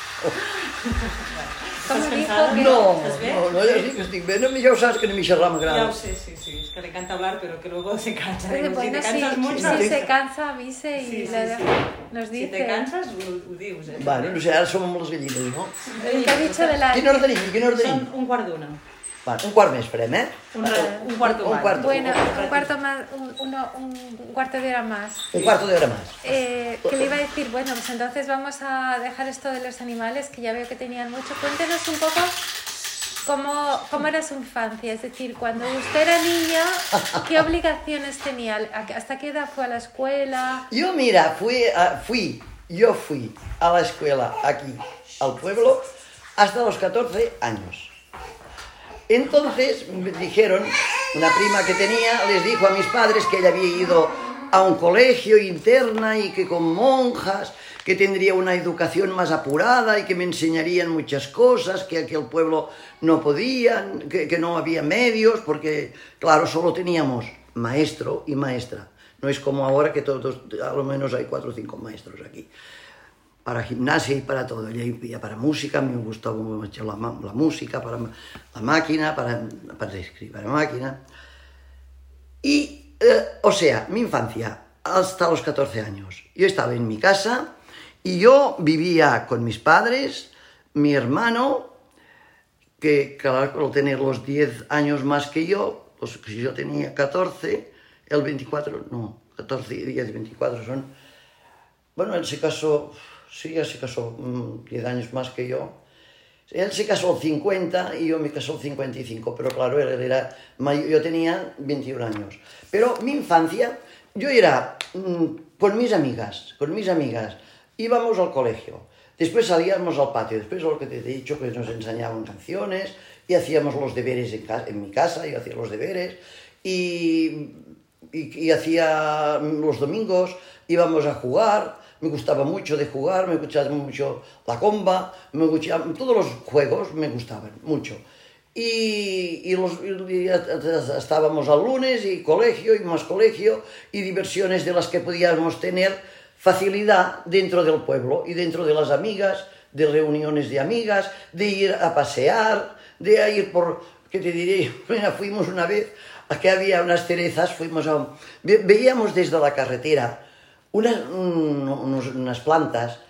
Com dijo que... No, no, no, ja sí que estic bé. No, ja ho saps que no m'hi xerrar m'agrada. Ya lo sé, sí, sí, es que le encanta hablar, pero que luego se cansa. Bueno, si te cansas si, mucho... Si se cansa, avise y sí, sí, le sí. nos dice. Si te cansas, ho, ho dius, eh? Vale, no sé, ara som amb les gallines, no? ¿Qué ha dicho de la...? Quina hora tenim? Quina hora tenim? Són un quart d'una. Vale, un quart més farem, eh? Un, un cuarto un, más. Un cuarto, bueno, un, un cuarto más, un, uno, un cuarto de hora más. Un cuarto de hora más. Eh, ¿Qué le iba a decir? Bueno, pues entonces vamos a dejar esto de los animales, que ya veo que tenían mucho. Cuéntenos un poco cómo, cómo era su infancia. Es decir, cuando usted era niña, ¿qué obligaciones tenía? ¿Hasta qué edad fue a la escuela? Yo, mira, fui, uh, fui, yo fui a la escuela aquí, al pueblo, hasta los catorce años. Entonces me dijeron, una prima que tenía les dijo a mis padres que ella había ido a un colegio interna y que con monjas, que tendría una educación más apurada y que me enseñarían muchas cosas que aquel pueblo no podía, que, que no había medios, porque, claro, solo teníamos maestro y maestra. No es como ahora que todos, a lo menos hay cuatro o cinco maestros aquí. Para gimnasia y para todo, y para música, me gustaba mucho la, la música, para la máquina, para, para escribir para máquina. Y, eh, o sea, mi infancia, hasta los catorce años, yo estaba en mi casa y yo vivía con mis padres, mi hermano, que claro, al tener los diez años más que yo, pues si yo tenía catorce, el veinticuatro, no, catorce y diez, veinticuatro son, bueno, él se casó... Sí, él se casó diez años más que yo. Él se casó al cincuenta y yo me casó al cincuenta y cinco, pero claro, él era mayor, yo tenía veintiún años. Pero mi infancia, yo era mmm, con mis amigas, con mis amigas, íbamos al colegio, después salíamos al patio, después lo que te he dicho, que nos enseñaban canciones, y hacíamos los deberes en, casa, en mi casa, yo hacía los deberes, y, y, y hacía los domingos, íbamos a jugar. Me gustaba mucho de jugar, me gustaba mucho la comba, me gustaba, todos los juegos me gustaban mucho. Y, y, los, y estábamos al lunes y colegio y más colegio y diversiones de las que podíamos tener facilidad dentro del pueblo y dentro de las amigas, de reuniones de amigas, de ir a pasear, de ir por, ¿qué te diré? Bueno, fuimos una vez a que había unas cerezas, fuimos a, veíamos desde la carretera Unas, unos, unas plantas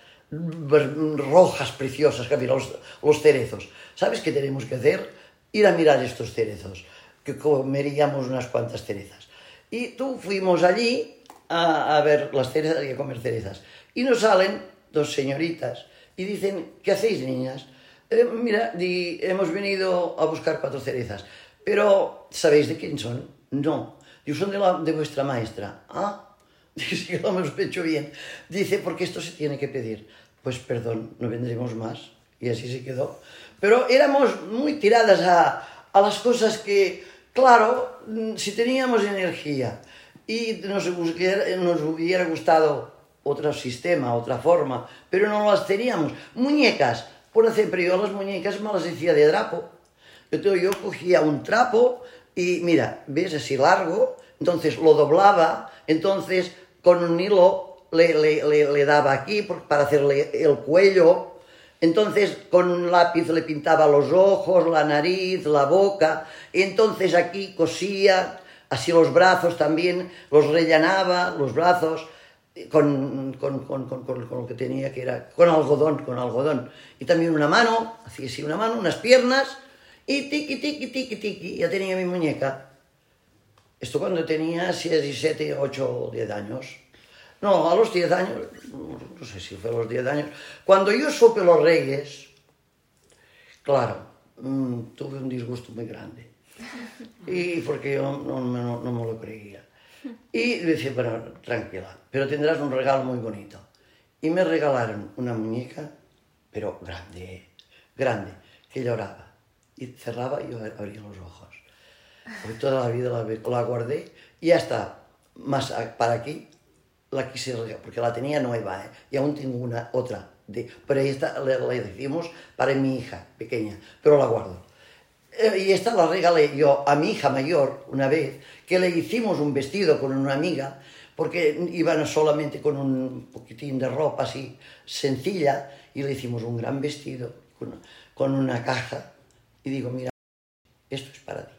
rojas preciosas que había, los, los cerezos. ¿Sabes qué tenemos que hacer? Ir a mirar estos cerezos, que comeríamos unas cuantas cerezas. Y tú fuimos allí a, a ver las cerezas y a comer cerezas. Y nos salen dos señoritas y dicen, ¿qué hacéis, niñas? Eh, mira, di, hemos venido a buscar cuatro cerezas. Pero, ¿sabéis de quién son? No. Yo son de, la, de vuestra maestra. ¿Ah? Dice que lo hemos hecho bien. Dice, porque esto se tiene que pedir. Pues perdón, no vendremos más. Y así se quedó. Pero éramos muy tiradas a, a las cosas que, claro, si teníamos energía y nos hubiera, nos hubiera gustado otro sistema, otra forma, pero no las teníamos. Muñecas, por ejemplo, yo las muñecas me las hacía de trapo. Yo, yo cogía un trapo y, mira, ves así largo, entonces lo doblaba, entonces con un hilo le, le, le, le daba aquí para hacerle el cuello, entonces con un lápiz le pintaba los ojos, la nariz, la boca, y entonces aquí cosía, así los brazos también, los rellenaba, los brazos, con, con, con, con, con, con lo que tenía, que era con algodón, con algodón, y también una mano, hacía así una mano, unas piernas, y tiqui, tiqui, tiqui, tiqui, ya tenía mi muñeca. Esto cuando tenía siete, ocho, diez años. No, a los diez años, no sé si fue a los diez años. Cuando yo supe los Reyes, claro, mmm, tuve un disgusto muy grande. Y porque yo no, no, no me lo creía. Y decía, bueno, tranquila, pero tendrás un regalo muy bonito. Y me regalaron una muñeca, pero grande, grande, que lloraba. Y cerraba y yo abría los ojos. Porque toda la vida la, la guardé y hasta más para aquí la quise regalar, porque la tenía nueva, ¿eh? Y aún tengo una, otra, de, pero esta la, la decimos para mi hija pequeña, pero la guardo. Eh, y esta la regalé yo a mi hija mayor una vez, que le hicimos un vestido con una amiga, porque iban solamente con un poquitín de ropa así sencilla, y le hicimos un gran vestido con, con una caja, y digo, mira, esto es para ti.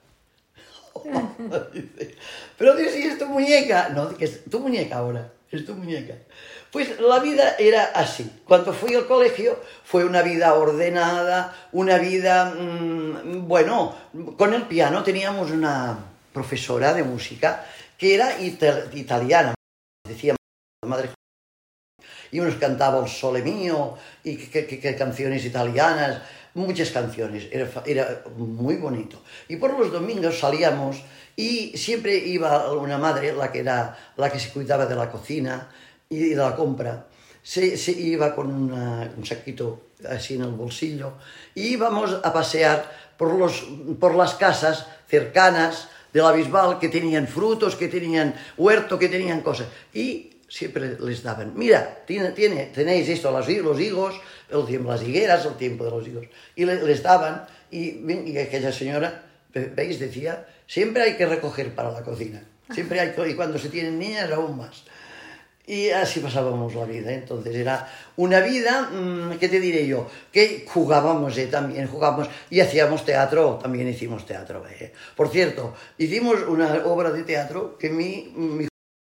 Pero dice, ¿y es tu muñeca? No, que es tu muñeca ahora, es tu muñeca. Pues la vida era así. Cuando fui al colegio fue una vida ordenada, una vida, mmm, bueno, con el piano teníamos una profesora de música que era ital- italiana, decía madre, y nos cantaba El Sole Mio y que, que, que canciones italianas, muchas canciones, era, era muy bonito. Y por los domingos salíamos y siempre iba una madre, la que, era, la que se cuidaba de la cocina y de la compra, se, se iba con una, un saquito así en el bolsillo y íbamos a pasear por, los, por las casas cercanas de la Bisbal que tenían frutos, que tenían huerto, que tenían cosas. Y siempre les daban, mira, tiene, tiene, tenéis esto, los, los higos, el tiempo, las higueras, el tiempo de los higos. Y le, les daban, y, y aquella señora, veis, decía, siempre hay que recoger para la cocina. Siempre hay que, y cuando se tienen niñas aún más. Y así pasábamos la vida. Entonces era una vida, ¿qué te diré yo? Que jugábamos eh, también, jugábamos y hacíamos teatro, también hicimos teatro. Eh. Por cierto, hicimos una obra de teatro que mi, mi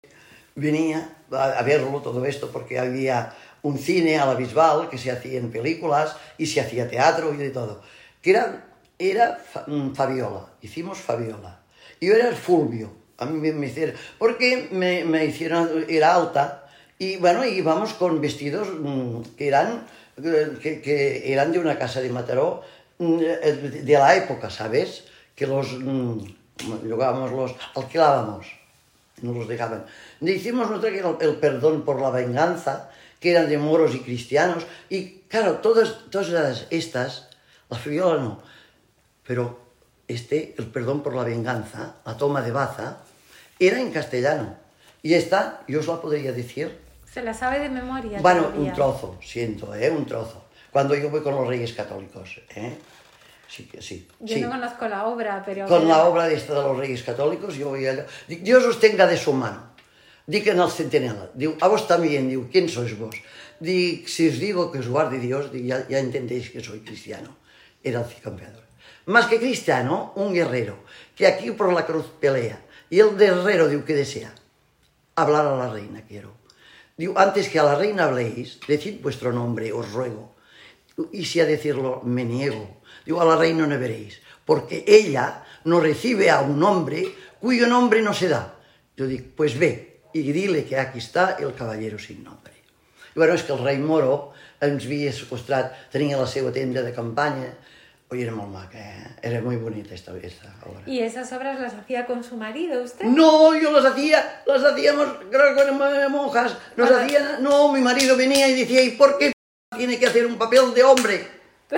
venía a, a verlo todo esto porque había un cine a la Bisbal que se hacían películas y se hacía teatro y de todo. Que era, era Fabiola, hicimos Fabiola. Yo era Fulvio. A mí me, me hicieron, porque me, me hicieron, era alta, y bueno, íbamos con vestidos mmm, que, eran, que, que eran de una casa de Mataró, mmm, de, de la época, ¿sabes? Que los, mmm, jugábamos, los alquilábamos, nos los dejaban. Hicimos nosotros que era el, el perdón por la venganza, que eran de moros y cristianos, y claro, todas, todas estas, la Fabiola no, pero este, el perdón por la venganza, la toma de Baza, era en castellano. Y esta, yo os la podría decir. Se la sabe de memoria. Bueno, todavía. Un trozo, siento, ¿eh? Un trozo. Cuando yo voy con los Reyes Católicos, ¿eh? Sí, que sí. Yo sí. no conozco la obra, pero... Con la obra de esta de los Reyes Católicos, yo voy allá. Dic, Dios os tenga de su mano. Dic en el centenal. Diu, a vos también, diu, ¿quién sois vos? Dic, si os digo que os guarde Dios, dic, ya, ya entendéis que soy cristiano. Era el campeador. Más que cristiano, un guerrero, que aquí por la cruz pelea. Y el guerrero, diu, ¿qué desea? Hablar a la reina, quiero. Diu, antes que a la reina habléis, decid vuestro nombre, os ruego. Y si a decirlo, me niego. Diu, a la reina no veréis, porque ella no recibe a un hombre cuyo nombre no se da. Yo digo, pues ve, y dile que aquí está el caballero sin nombre. I bueno, és que el rei Moro ens havia sequestrat, tenia la seva tenda de campanya. Oye, era molt maca, ¿eh? Era muy bonita esta, esta obra. ¿Y esas obras las hacía con su marido usted? No, yo las hacía, las hacíamos, creo que eran monjas, nos Ah. hacían, no, mi marido venía y decía, ¿y por qué tiene que hacer un papel de hombre?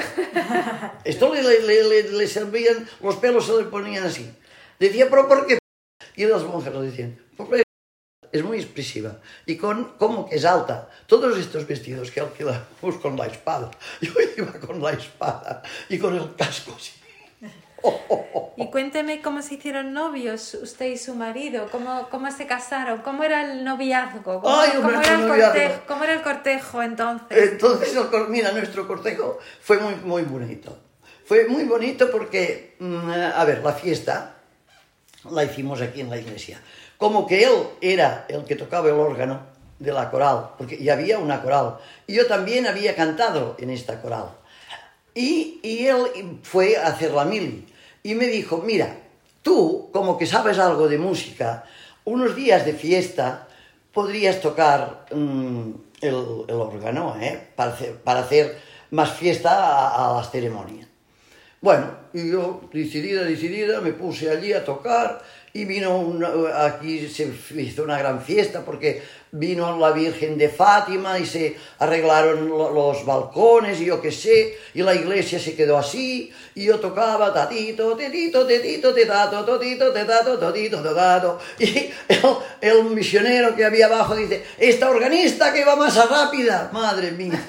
Esto le, le, le, le servían, los pelos se le ponían así. Decía, ¿pero por qué? Y las monjas le decían, porque es muy expresiva y con como que es alta. Todos estos vestidos que alquilamos con la espada, yo iba con la espada y con el casco así. Oh, oh, oh. Y cuénteme cómo se hicieron novios usted y su marido, cómo, cómo se casaron, cómo era el noviazgo, cómo, Ay, cómo hombre, era el el noviazgo. cortejo, cómo era el cortejo entonces. Entonces, el, mira, nuestro cortejo fue muy, muy bonito. Fue muy bonito porque, a ver, la fiesta la hicimos aquí en la iglesia. Como que él era el que tocaba el órgano de la coral, porque ya había una coral. Y yo también había cantado en esta coral. Y, y él fue a hacer la mili. Y me dijo, mira, tú, como que sabes algo de música, unos días de fiesta podrías tocar mmm, el, el órgano, ¿eh? Para hacer, para hacer más fiesta a, a las ceremonias. Bueno, y yo, decidida, decidida, me puse allí a tocar y vino, una, aquí se hizo una gran fiesta porque vino la Virgen de Fátima y se arreglaron los balcones y yo qué sé, y la iglesia se quedó así, y yo tocaba tatito, tetito, tetito, tetato, totito, tetato, totito, tetato, y el, el misionero que había abajo dice, esta organista que va más rápida, madre mía.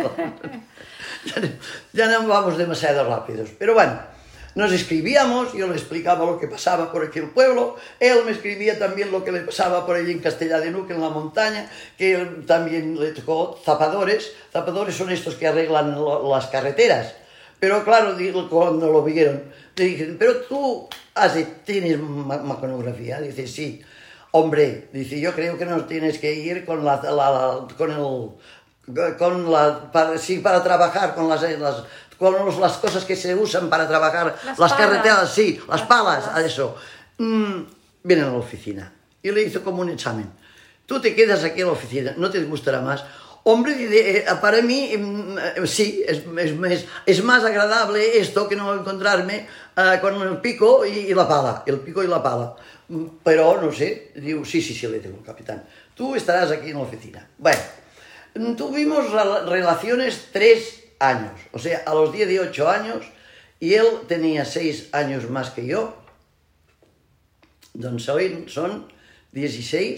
Ya no vamos demasiado rápidos, pero bueno, nos escribíamos, yo le explicaba lo que pasaba por aquel pueblo, él me escribía también lo que le pasaba por allí en Castellar de Nuc, en la montaña, que él también le tocó zapadores. Zapadores son estos que arreglan lo, las carreteras, pero claro, cuando lo vieron, le dije, pero tú hace, tienes mecanografía, dice, sí, hombre, dice, yo creo que no tienes que ir con la, la, la con el... con la para, sí, para trabajar con las, las con los, las cosas que se usan para trabajar las, las palas. carreteras, sí, las, las palas, palas. eso. Mm, viene a la oficina y le hizo como un examen. Tú te quedas aquí en la oficina, no te gustará más. Hombre, eh, para mí eh, sí, es, es, es más agradable esto que no encontrarme eh, con el pico y, y la pala, el pico y la pala. Pero no sé, digo, sí, sí, sí, le digo, capitán, tú estarás aquí en la oficina. Bueno, tuvimos relaciones tres años, o sea, a los dieciocho años, y él tenía seis años más que yo, doncs son dieciséis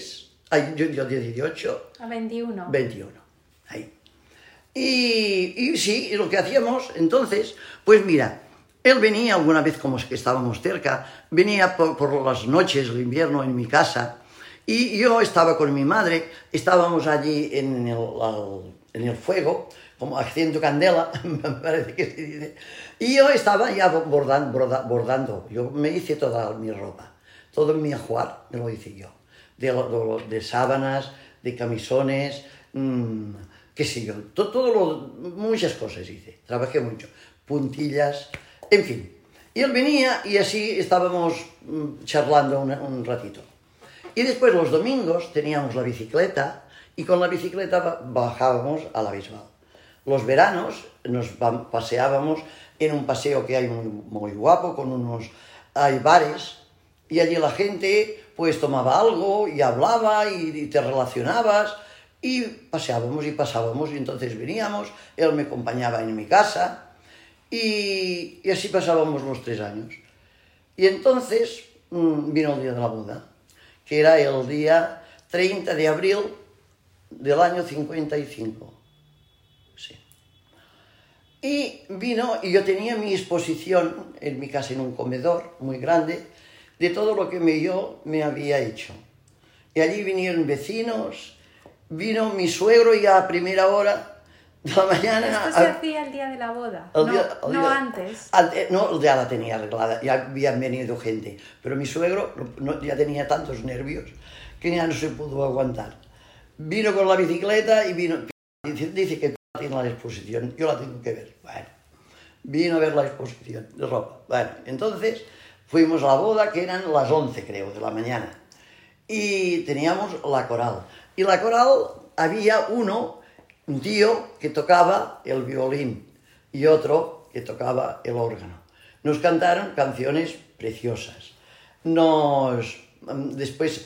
Ay, yo, yo de dieciocho A veintiuno. veintiuno, ahí. Y, y sí, y lo que hacíamos entonces, pues mira, él venía alguna vez, como es que estábamos cerca, venía por, por las noches, el invierno, en mi casa, y yo estaba con mi madre, estábamos allí en el, al, en el fuego, como haciendo candela, me parece que se dice, y yo estaba ya bordando, borda, bordando, yo me hice toda mi ropa, todo mi ajuar me lo hice yo, de, de, de sábanas, de camisones, mmm, qué sé yo, todo, todo lo, muchas cosas hice, trabajé mucho, puntillas, en fin. Y él venía y así estábamos mmm, charlando un, un ratito. Y después los domingos teníamos la bicicleta y con la bicicleta bajábamos a la Bisbal. Los veranos nos paseábamos en un paseo que hay muy, muy guapo, con unos, hay bares, y allí la gente pues tomaba algo y hablaba y, y te relacionabas, y paseábamos y pasábamos, y entonces veníamos, él me acompañaba en mi casa, y, y así pasábamos los tres años. Y entonces mmm, vino el día de la boda, que era el día treinta de abril del año cincuenta y cinco. Sí. Y vino, y yo tenía mi exposición en mi casa, en un comedor muy grande, de todo lo que me, yo me había hecho. Y allí vinieron vecinos, vino mi suegro ya a primera hora de la mañana. ¿Esto se a... hacía el día de la boda? El no, día, el no día, antes. Ante, no, ya la tenía arreglada, ya habían venido gente. Pero mi suegro no, ya tenía tantos nervios que ya no se pudo aguantar. Vino con la bicicleta y vino, dice, dice que tiene la exposición, yo la tengo que ver. Bueno, vino a ver la exposición de ropa. Bueno, entonces fuimos a la boda, que eran las once, creo, de la mañana. Y teníamos la coral. Y la coral había uno, un tío, que tocaba el violín y otro que tocaba el órgano. Nos cantaron canciones preciosas. Nos... Después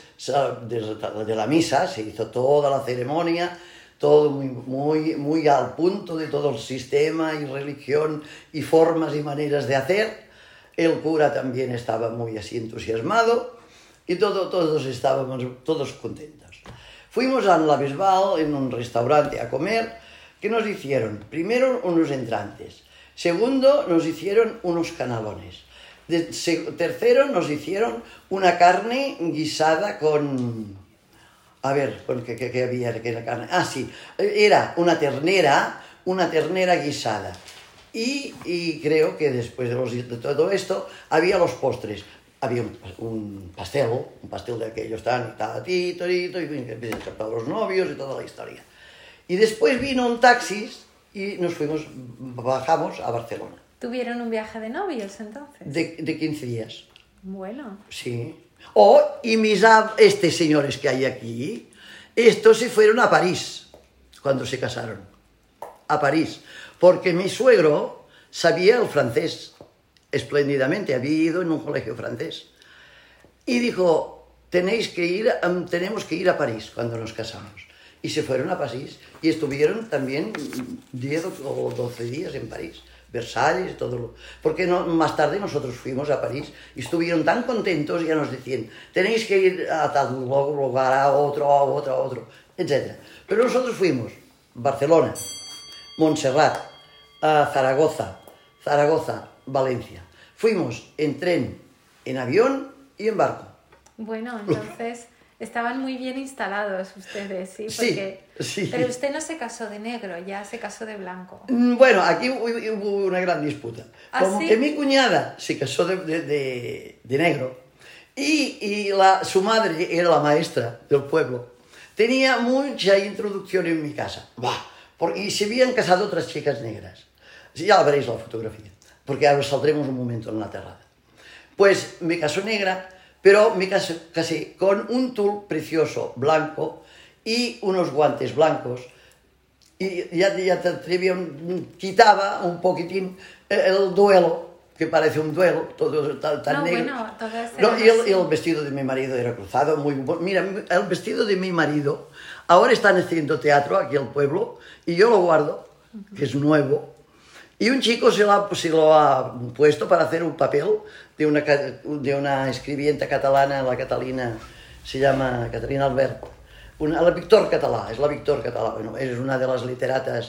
de la misa se hizo toda la ceremonia, todo muy, muy, muy al punto de todo el sistema y religión y formas y maneras de hacer. El cura también estaba muy así entusiasmado y todo, todos estábamos todos contentos. Fuimos a la Bisbal, en un restaurante, a comer, que nos hicieron primero unos entrantes, segundo nos hicieron unos canalones, de, se, tercero nos hicieron una carne guisada con... A ver, ¿qué, qué, qué había? ¿Qué era carne? Ah, sí, era una ternera, una ternera guisada. Y, y creo que después de, los, de todo esto había los postres. Había un, un pastel, un pastel de aquellos tan y torito, y empiezan a cantar los novios y toda la historia. Y después vino un taxi y nos fuimos, bajamos a Barcelona. ¿Tuvieron un viaje de novios entonces? De, de quince días. Bueno. Sí. Oh, y mis, estos señores que hay aquí, estos se fueron a París cuando se casaron. A París. Porque mi suegro sabía el francés espléndidamente, había ido en un colegio francés. Y dijo, tenéis que ir, um, tenemos que ir a París cuando nos casamos. Y se fueron a París y estuvieron también diez o doce días en París. Versalles, todo lo... Porque no, más tarde nosotros fuimos a París y estuvieron tan contentos y ya nos decían, tenéis que ir a tal lugar, a otro, a otro, a otro, etcétera. Pero nosotros fuimos Barcelona, Montserrat, a Zaragoza, Zaragoza, Valencia. Fuimos en tren, en avión y en barco. Bueno, entonces estaban muy bien instalados ustedes, ¿sí? Porque... Sí, sí. Pero usted no se casó de negro, ya se casó de blanco. Bueno, aquí hubo una gran disputa. ¿Ah, Como sí? que mi cuñada se casó de, de, de, de negro y, y la, su madre era la maestra del pueblo. Tenía mucha introducción en mi casa. Bah, porque, y se habían casado otras chicas negras. Ya la veréis la fotografía, porque ahora saldremos un momento en la terraza. Pues me casó negra, pero me casé, casé con un tul precioso, blanco, y unos guantes blancos. Y ya, ya te atrevía, quitaba un poquitín el duelo, que parece un duelo, todo tan, tan no, negro. Bueno, todo no, y, el, y el vestido de mi marido era cruzado, muy bueno. Mira, el vestido de mi marido, ahora están haciendo teatro aquí en el pueblo, y yo lo guardo, que es nuevo. Y un chico se lo, ha, se lo ha puesto para hacer un papel de una, de una escribienta catalana, la Catalina, se llama Catalina Albert. una, la Víctor Català, es la Víctor Català, bueno, es una de las literatas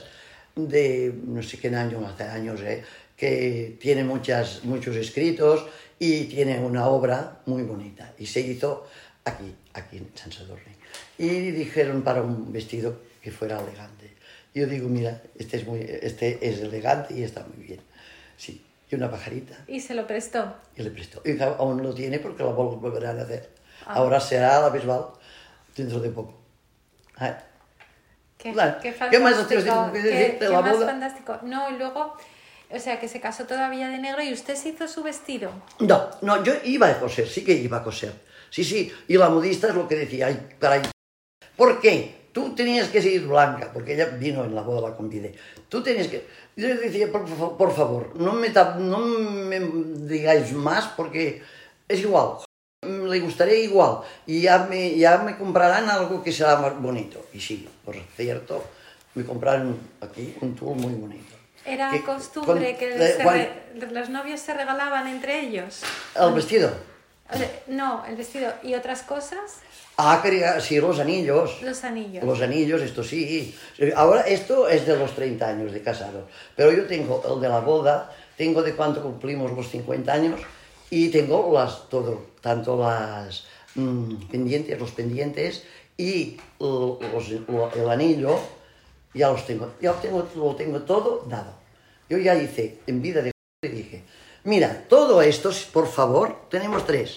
de no sé qué año, hace años, eh, que tiene muchas, muchos escritos y tiene una obra muy bonita. Y se hizo aquí, aquí en Sant Sadurní. Y dijeron para un vestido que fuera elegante. Yo digo, mira, este es, muy, este es elegante y está muy bien. Sí, y una pajarita. Y se lo prestó. Y le prestó. Y aún lo tiene porque la volverán a hacer. Ah. Ahora será la Bisbal dentro de poco. Ah. Qué, claro. qué ¿Qué más fantástico. te Qué, qué qué la más boda? fantástico. No, y luego, o sea, que se casó todavía de negro y usted se hizo su vestido. No, no, yo iba a coser, sí que iba a coser. Sí, sí, y la modista es lo que decía, ay, caray, ¿por qué? Tú tenías que seguir blanca, porque ella vino en la boda, la convidé. Tú tenías que... Yo le decía, por, por favor, no me, no me digáis más porque es igual, le gustaré igual y ya me, ya me comprarán algo que será más bonito. Y sí, por cierto, me compraron aquí un tul muy bonito. ¿Era que, costumbre con, que eh, se cual, re, los novios se regalaban entre ellos? ¿El vestido? O sea, no, el vestido. ¿Y otras cosas? Ah, quería, sí, los anillos. Los anillos. Los anillos, esto sí. Ahora, esto es de los treinta años de casados. Pero yo tengo el de la boda, tengo de cuánto cumplimos los cincuenta años y tengo las, todo, tanto las mmm, pendientes, los pendientes y los, los, el anillo, ya los tengo. Ya lo tengo, lo tengo todo dado. Yo ya hice, en vida de le dije, mira, todo esto, por favor, tenemos tres.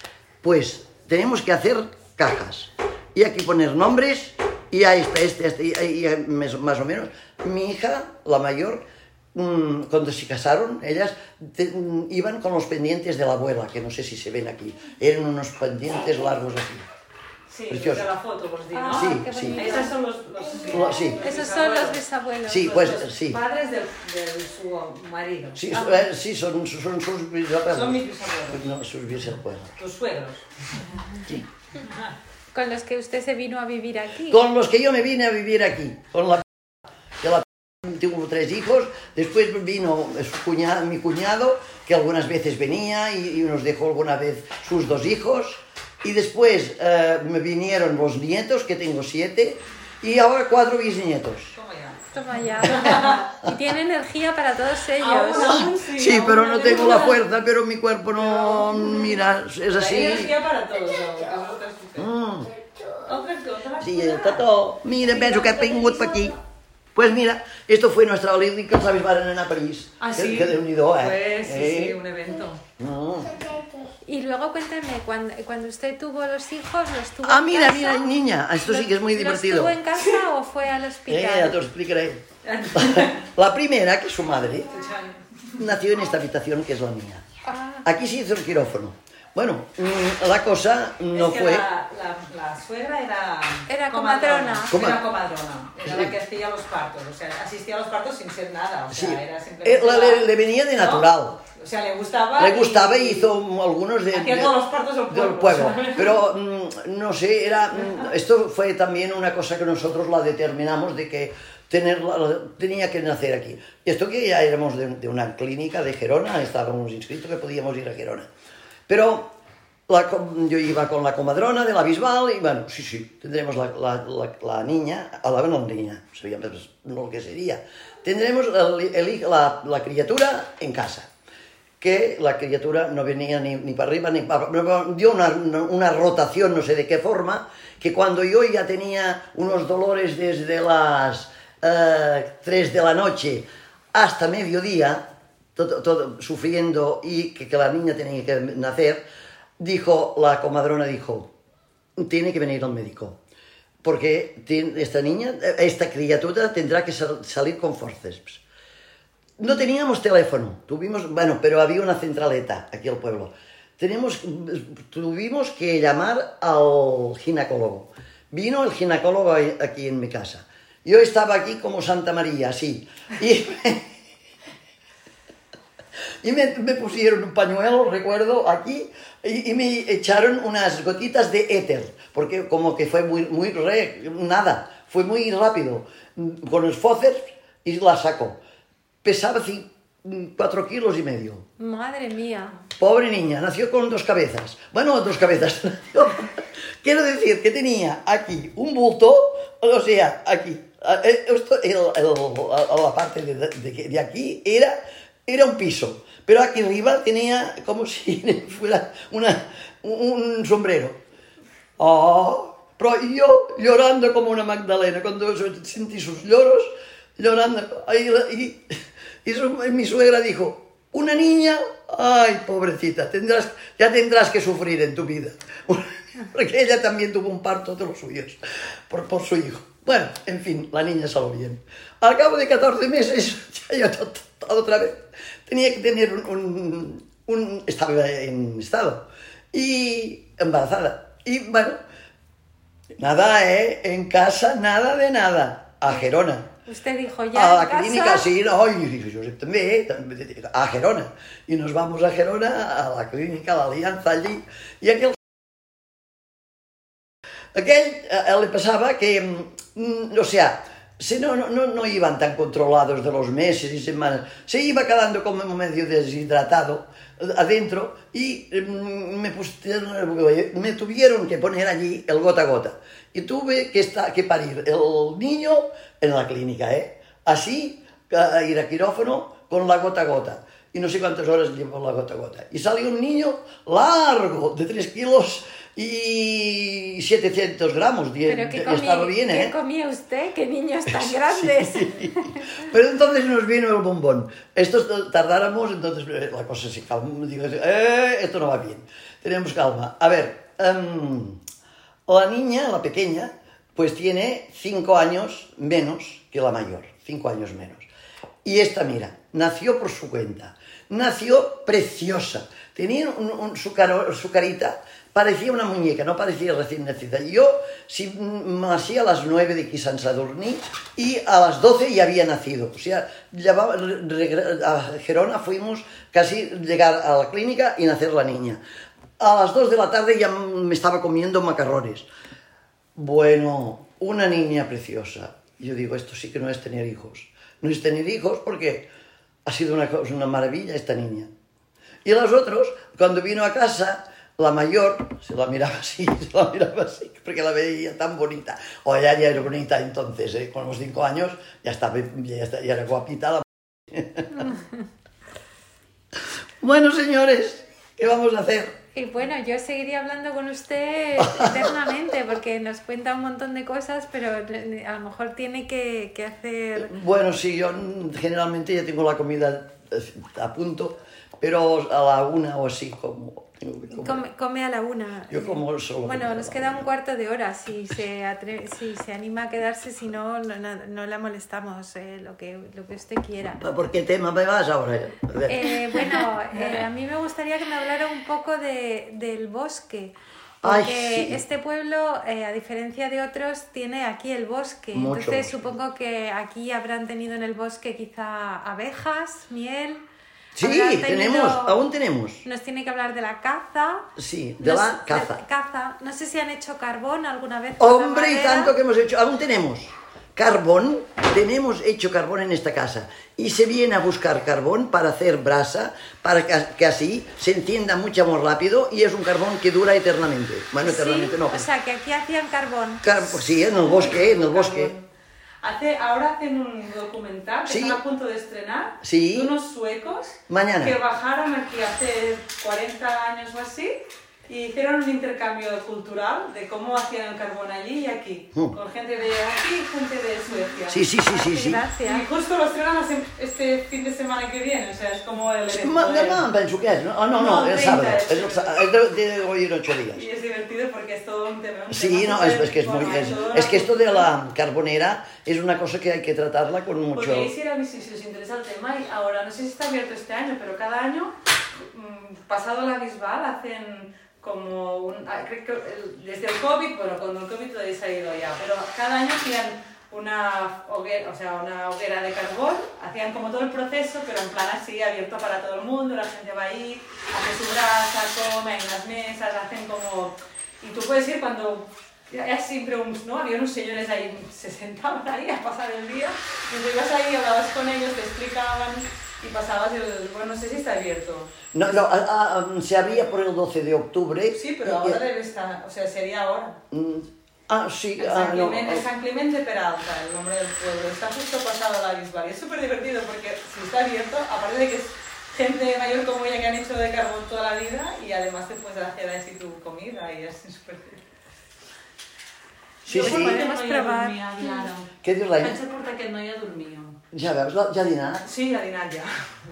Pues tenemos que hacer cajas y aquí poner nombres y a este, este, este, y, y más o menos. Mi hija, la mayor, mmm, cuando se casaron, ellas te, mmm, iban con los pendientes de la abuela, que no sé si se ven aquí. Eran unos pendientes largos así. Sí, los de la foto, vos digo. Ah, sí, qué sí. Esos son los, los, Lo, sí. Esos son los bisabuelos. Sí, los, pues los sí. padres del, de su marido. Sí, Ah, eh, sí son, son sus bisabuelos. Son mis bisabuelos. No, sus bisabuelos. Tus suegros. Sí. Con los que usted se vino a vivir aquí. Con los que yo me vine a vivir aquí. Con la que la tuvo tres hijos. Después vino su cuñado, mi cuñado, que algunas veces venía y, y nos dejó alguna vez sus dos hijos. Y después eh, me vinieron los nietos, que tengo siete, y ahora cuatro bisnietos. Toma ya. Toma ya. Y tiene energía para todos ellos. Aún, sí, Sí, aún pero no tengo ninguna. la fuerza, pero mi cuerpo no... Mira, es así. Hay energía para todos, no? Que vosotras sí. Mm. Otra cosa. Sí, está todo. Mira, penso que ha vingut per aquí. Pues mira, esto fue nuestra Olímpica, que els avis van anar a París. Ah, Que, sí. que Déu-n'hi-do, eh? Pues sí, eh? sí, un evento. No. Y luego cuéntame, cuando, cuando usted tuvo los hijos, ¿los tuvo Ah, en mira, casa? mira, niña, esto sí que es muy ¿Los divertido. tuvo en casa o fue al hospital? Eh, ya te lo explicaré. La primera, que es su madre, nació en esta habitación que es la mía. Ah, Aquí se hizo el quirófano. Bueno, mm, la cosa no es que fue... La, la, la suegra era... Era comadrona. Coma- Era comadrona. Era Sí. la que hacía los partos. O sea, asistía a los partos sin ser nada. O sea, Sí, era eh, simplemente... la- le, le venía de ¿no? natural. O sea, le gustaba... Le gustaba y hizo algunos de, Hacía de- todos los partos del pueblo. del pueblo. ¿sabes? Pero mm, no sé, era mm, esto fue también una cosa que nosotros la determinamos de que tener, tenía que nacer aquí. Y esto que ya éramos de, de una clínica de Gerona, estábamos inscritos que podíamos ir a Gerona. Pero la, yo iba con la comadrona de la Bisbal y bueno, sí, sí, tendremos la, la, la, la niña, a la, no, niña, sabíamos lo que sería. Tendremos el, el, la, la criatura en casa. Que la criatura no venía ni, ni para arriba ni para abajo, dio una, una rotación, no sé de qué forma, que cuando yo ya tenía unos dolores desde las eh, tres de la noche hasta mediodía, todo, todo sufriendo y que, que la niña tenía que nacer, dijo, la comadrona dijo, tiene que venir al médico, porque esta niña, esta criatura tendrá que sal, salir con forceps. No teníamos teléfono, tuvimos, bueno, pero había una centraleta aquí al pueblo. Tenemos, tuvimos que llamar al ginecólogo. Vino el ginecólogo aquí en mi casa. Yo estaba aquí como Santa María, así. Y, y me, me pusieron un pañuelo, recuerdo, aquí, y, y me echaron unas gotitas de éter, porque como que fue muy, muy re, nada, fue muy rápido, con los fóceps y la sacó. Pesaba cuatro kilos y medio. madre mía. Pobre niña, nació con dos cabezas. Bueno, dos cabezas. Quiero decir que tenía aquí un bulto, o sea, aquí, esto, el, el, la parte de, de, de aquí era, era un piso, pero aquí arriba tenía como si fuera una, un sombrero. Oh, pero yo llorando como una Magdalena, cuando sentí sus lloros, llorando, y, y, y su, mi suegra dijo, una niña, ay, pobrecita, tendrás, ya tendrás que sufrir en tu vida. Porque ella también tuvo un parto de los suyos, por, por su hijo. Bueno, en fin, la niña salió bien. Al cabo de catorce meses, ya yo otra vez tenía que tener un, un, un... Estaba en estado. Y embarazada. Y bueno, nada, ¿eh? En casa, nada de nada. A Gerona. Usted dijo ya. A la en casa... clínica, sí, no, y Josep també, a Gerona. Y nos vamos a Gerona, a la clínica, a la Alianza allí. Y aquel. Aquell eh, le pasaba que, mm, o sea, se no, no, no iban tan controlados de los meses y semanas, se iba quedando como medio deshidratado adentro y mm, me, pusieron, me tuvieron que poner allí el gota a gota. Y tuve que, estar, que parir el niño en la clínica, ¿eh? Así, a ir a quirófano con la gota a gota. Y no sé cuántas horas llevo la gota a gota. Y salió un niño largo, de tres kilos y setecientos gramos. ¿Pero qué comía, estaba bien, ¿eh? ¿Qué comía usted? ¿Qué niños tan grandes? Sí. Pero entonces nos vino el bombón. Esto tardáramos, entonces la cosa se calmó. Digo, eh, esto no va bien. Tenemos calma. A ver, um, la niña, la pequeña, pues tiene cinco años menos que la mayor. Cinco años menos. Y esta, mira, nació por su cuenta. Nació preciosa. Tenía un, un, su, caro, su carita, parecía una muñeca, no parecía recién nacida. Yo si, me hacía a las nueve de aquí Sant Sadurní y a las doce ya había nacido. O sea, llevaba, a Gerona fuimos casi llegar a la clínica y nacer la niña. A las dos de la tarde ya me estaba comiendo macarrones. Bueno, una niña preciosa. Yo digo, esto sí que no es tener hijos. No es tener hijos porque ha sido una, una maravilla esta niña. Y los otros, cuando vino a casa, la mayor se la miraba así, se la miraba así, porque la veía tan bonita. O ella ya era bonita entonces, ¿eh? Con los cinco años ya, estaba, ya, estaba, ya era guapita. La... Bueno, señores, ¿qué vamos a hacer? Y bueno, yo seguiría hablando con usted eternamente porque nos cuenta un montón de cosas, pero a lo mejor tiene que, que hacer... Bueno, sí, yo generalmente ya tengo la comida a punto, pero a la una o así como... Come, come a la una. Yo como solo. Bueno, nos queda un cuarto de hora si se, atre... si se anima a quedarse, si no, no, no la molestamos, eh, lo, que, lo que usted quiera. ¿Por qué tema me vas ahora? Eh, bueno, eh, a mí me gustaría que me hablara un poco de, del bosque. Porque Ay, sí. Este pueblo, eh, a diferencia de otros, tiene aquí el bosque. Mucho Entonces bosque. Supongo que aquí habrán tenido en el bosque quizá abejas, miel... Sí, tenido... tenemos, aún tenemos. Nos tiene que hablar de la caza. Sí, de Nos... la caza. De caza. No sé si han hecho carbón alguna vez. Hombre, y tanto que hemos hecho, aún tenemos carbón, tenemos hecho carbón en esta casa. Y se viene a buscar carbón para hacer brasa, para que así se encienda mucho más rápido y es un carbón que dura eternamente. Bueno, eternamente sí, no. O sea, que aquí hacían carbón. Car sí, en el bosque, en el bosque. Hace, ahora hacen un documental que Sí. están a punto de estrenar, Sí. de unos suecos Mañana. que bajaron aquí hace cuarenta años o así y hicieron un intercambio cultural de cómo hacían el carbón allí y aquí, Mm. con gente de aquí y gente de Suecia. Sí, sí, sí, sí, sí. Gracias. Y justo lo estrenan hace- este fin de semana que viene, o sea, es como el evento. Ma- de- Demà penso que és, no? Oh, no, no, No, el treinta sábado. és. És, el, sa- és de, de hoy en ocho días. Y es divertido porque es todo un tema. un Sí, tema no, es, súper- es que es muy... bueno, Es, toda es una que esto de cultura. la carbonera es una cosa que hay que tratarla con mucho... Porque ahí sí era si, si os interesa el tema y ahora, no sé si está abierto este año, pero cada año, mm, pasado la Bisbal, hacen como un... ah, creo que el- desde el COVID, bueno, cuando el COVID todavía se ha ido ya, pero cada año hacían una hoguera, o sea, una hoguera de carbón, hacían como todo el proceso, pero en plan así, abierto para todo el mundo, la gente va ahí, hace su brasa, come en las mesas, hacen como... Y tú puedes ir cuando... Era siempre un, ¿no? Había unos señores ahí, se sentaban ahí a pasar el día, y tú ibas ahí, hablabas con ellos, te explicaban, y pasabas el... Bueno, no sé si está abierto. No, no, a, a, se abría por el doce de octubre. Sí, pero ahora debe estar, o sea, sería ahora. Ah, sí, En ah, San, no. Clemente, San Clemente Peralta, el nombre del pueblo. Está justo pasado a la Bisbal. Y es súper divertido porque si está abierto, aparte de que es gente mayor como ella que han hecho de carbón toda la vida, y además te puedes hacer así tu comida y es súper divertido. Sí, sí. Podemos provar. Què dius, Laia? Vaig a portar aquest noi a dormir. Ja veus, ja ha dinat? Sí, ha dinat ja.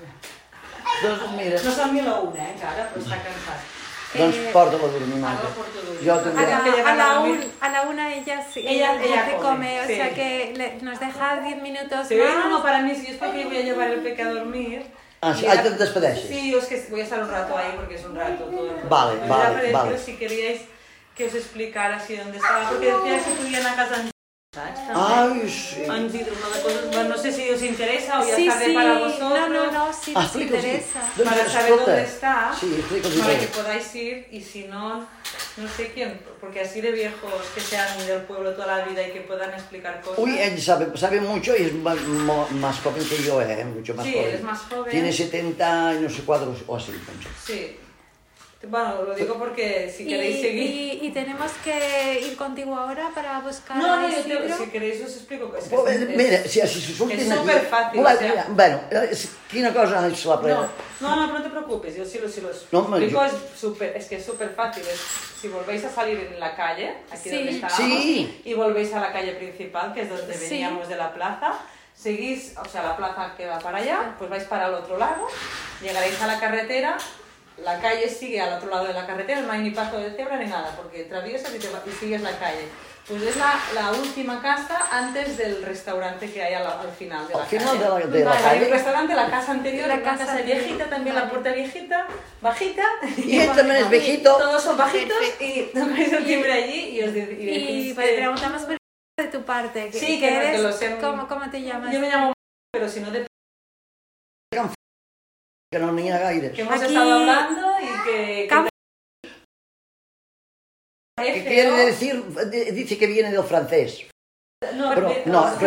Doncs mira, No són ni la una, eh, encara, però està cansat. doncs porta-la a dormir, Ara Marta. la porto a dormir. Jo A també. la, Ella va a la a dormir. un- a la una ella, sí, Ella- ella hace come, come, o sí. sea que le- nos deja diez minutos Sí, más. no, no, para mí sí, es porque voy a llevar el peque a dormir. Ah, sí, Y ah, ya- te despedeixes. Sí, es que voy a estar un rato ahí porque es un rato todo el rato. Vale, Pero vale, ya me vale. decía si queríais que os explicara así dónde estaba, porque decía que podían a casa en Ai, sí. Han sido una de cosas, bueno, no sé si os interesa o ya Sí, está de sí, para vosotros. no, no, no, sí, Ah, nos explica'ls. interesa. Doncs Para saber escolta. dónde está, Sí, explica'ls para bé. que podáis ir y si no, no sé quién, porque así de viejos que sean del pueblo toda la vida y que puedan explicar cosas. Uy, él sabe, sabe mucho y es más, mo- más joven que yo, ¿eh? Mucho más Sí, joven. él es más joven. Tiene setenta y no sé cuatro o así. Entonces. Sí. Bueno, lo digo porque si Y, queréis seguir... y, y tenemos que ir contigo ahora para buscar No, no, a yo te- Isidro. si queréis os explico. Es que Pues, es- mira, es- si así se surten es aquí... superfácil, Voilà, o sea- mira, bueno, es- quina cosa és la plena. No, no, no, no te preocupes, yo sí lo, sí lo No, explico, yo- es, super, es que es súper fácil. Es, si volvéis a salir en la calle, aquí Sí. donde estábamos, Sí. y volvéis a la calle principal, que es donde Sí. veníamos de la plaza, seguís, o sea, la plaza que va para allá, pues vais para el otro lado, llegaréis a la carretera, la calle sigue al otro lado de la carretera, no hay ni paso de cebra ni nada, porque atraviesas y, te va- y sigues la calle. Pues es la, la última casa antes del restaurante que hay al, al final de la Al final calle. de la, de la Vale, hay un calle. restaurante, la casa anterior, La la casa casa, anterior. viejita, también la Vale. puerta viejita, bajita. Y él también es viejito. Todos son bajitos y tocáis el timbre allí y os de- y Y decís pues, que- preguntamos por de tu parte. Que, Sí, que que no, que eres, lo sé. ¿cómo, ¿Cómo te llamas? Yo me llamo, pero si no de Que no n'hi ha gaires. que hemos Aquí- estado hablando y que... Cam- que Que quiere decir, dice que viene del francés. No, Pero, de- no, pues,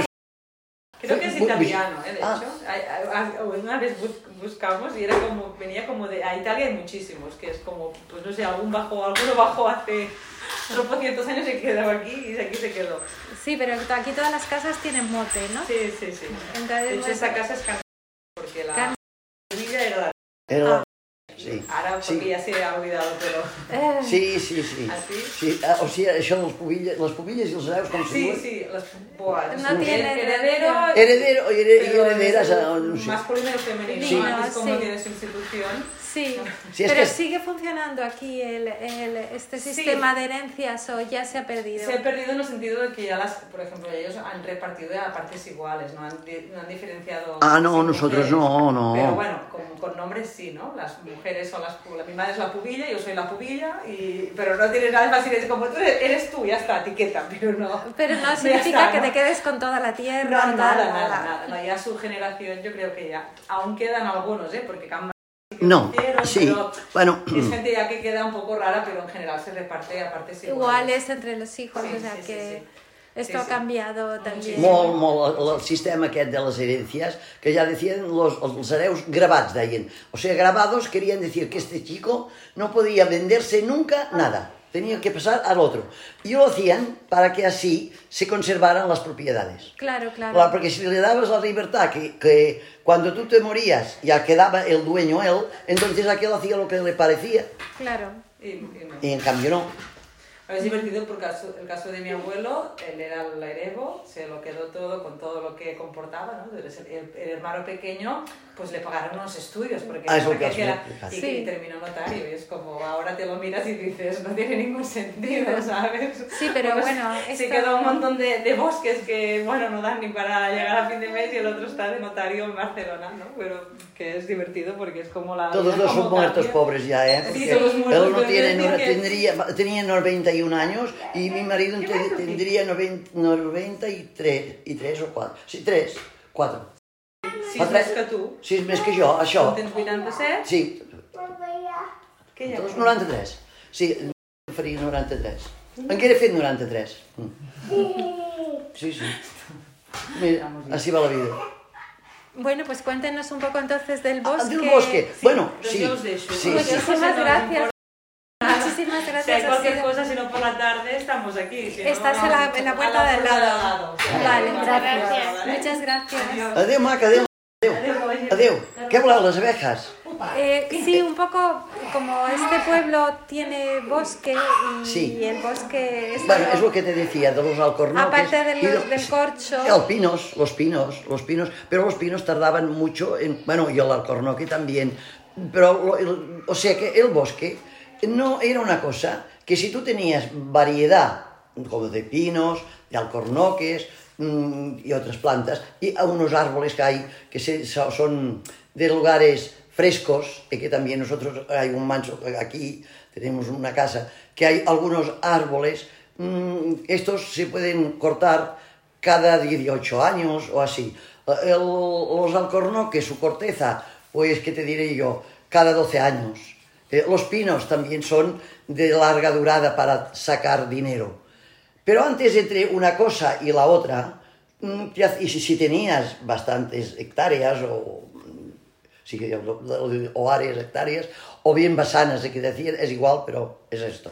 creo que es bu- italiano, ¿eh? De ah. hecho. Hay- hay- hay- Una vez bus- buscamos y era como, venía como de... A Italia hay muchísimos, que es como, pues no sé, algún bajo, alguno bajó hace tropocientos años y se quedó aquí y aquí se quedó. Sí, pero aquí todas las casas tienen mote, ¿no? Sí, sí, sí. Entonces, De hecho, bueno, esa casa es can... porque la Can- villa era la... Era... Sí. Ahora porque Sí. ya se ha olvidado, pero... eh, Sí, sí, sí. ¿Ah, sí? Sí, ah, o sigui, això les pubilles, les pubilles i els hereus, com se Sí, diuen? sí, las boas. No tiene heredero... Heredero y here- y pero herederas, es ah, no sé. masculino y femenino, Sí. antes como Sí. tiene su institución. sí, Sí, es pero que- sigue funcionando aquí el, el, este Sí. sistema de herencias o ya se ha perdido. Se ha perdido en el sentido de que ya las, por ejemplo, ellos han repartido a partes iguales, no han, di- no han diferenciado. Ah, no, sin nosotros mujeres. no, no. Pero bueno, con, con nombres sí, ¿no? Las mujeres son las pu- mi madre es la pubilla, yo soy la pubilla, y, pero no tienes nada de fácil, es como tú eres, eres tú, ya está, etiqueta, pero no. Pero no Ya significa está, que ¿no? te quedes con toda la tierra. No, tal, nada, nada. nada, nada. No, ya su generación, yo creo que ya. Aún quedan algunos, ¿eh? Porque Canva sí que No, hicieron, sí, pero bueno, es gente ya que queda un poco rara, pero en general se reparte a partes iguales. Iguales entre los hijos, Sí, o sea sí, sí, que sí. esto Sí, ha sí. cambiado también. molt, molt, el, el sistema aquest de les herencias, que ya decían los, los hereus grabats, deien. O sea, grabados querían decir que este chico no podía venderse nunca nada. Tenía que pasar al otro. Y lo hacían para que así se conservaran las propiedades. Claro, claro. Claro, porque si le dabas la libertad, que, que cuando tú te morías ya quedaba el dueño él, entonces aquel hacía lo que le parecía. Claro. Y, y no. Y en cambio no. Es divertido porque caso- el caso de mi abuelo, él era el herevo, se lo quedó todo con todo lo que comportaba, ¿no? El, el- el hermano pequeño, pues le pagaron unos estudios porque Ah, eso porque que has era- explicado. y, Sí. y terminó notario y es como ahora te lo miras y dices no tiene ningún sentido, ¿sabes? Sí, pero Pues bueno, se esto- quedó un montón de, de bosques que bueno no dan ni para llegar a fin de mes y el otro está de notario en Barcelona, ¿no? Pero que es divertido porque es como la Todos vida dos son como muertos cambia. pobres ya, ¿eh? Sí, Porque todos muertos, él no pero tiene, quiero no- decir que- tendría, tenía noventa y un años y mi marido Qué te- bueno, tendría noventa, noventa y tres, y tres o cuatro. Sí, tres, cuatro. Sí, Fa és tres- més que tu. Sí, és més que jo, això. Tu tens vuitanta-set? Sí, Què hi ha? doncs noranta-tres. Sí, faria noranta-tres. Encara he fet noranta-tres. Mm. Sí, sí. Mira, així va la vida. Bueno, pues cuéntenos un poco entonces del bosque. Ah, del bosque. Sí, bueno, pues sí. yo os dejo. sí, Muchísimas sí. gracias. Muchísimas gracias. Si hay cualquier ha sido- cosa, si no por la tarde, estamos aquí. Si no, Estás no, en la, en la puerta a la del puerta lado. sí. Vale, Muchas gracias. ¿vale? Muchas gracias. Adiós. Adéu, maca, adéu. Adiós. Adéu. Què voleu, les abejas? Eh, sí, un poco como este pueblo tiene bosque y Sí. el bosque es Bueno, algo- es lo que te decía, de los alcornoques. Aparte del- y de- del corcho. El pinos, los pinos, los pinos. Pero los pinos tardaban mucho en... Bueno, y el alcornoque también. Pero, lo- el- o sea que el bosque no era una cosa que si tú tenías variedad, como de pinos, de alcornoques mmm, y otras plantas, y a unos árboles que hay que se, son de lugares frescos, y que también nosotros hay un manso aquí, tenemos una casa, que hay algunos árboles, mmm, estos se pueden cortar cada dieciocho años o así. El, los alcornoques, su corteza, pues, ¿qué te diré yo? Cada doce años. Eh, los pinos también son de larga durada para sacar dinero. Pero antes, entre una cosa y la otra, mm, y si, si tenías bastantes hectáreas o, sí, o áreas hectáreas, o bien basanas, hay que decir, es igual, pero es esto.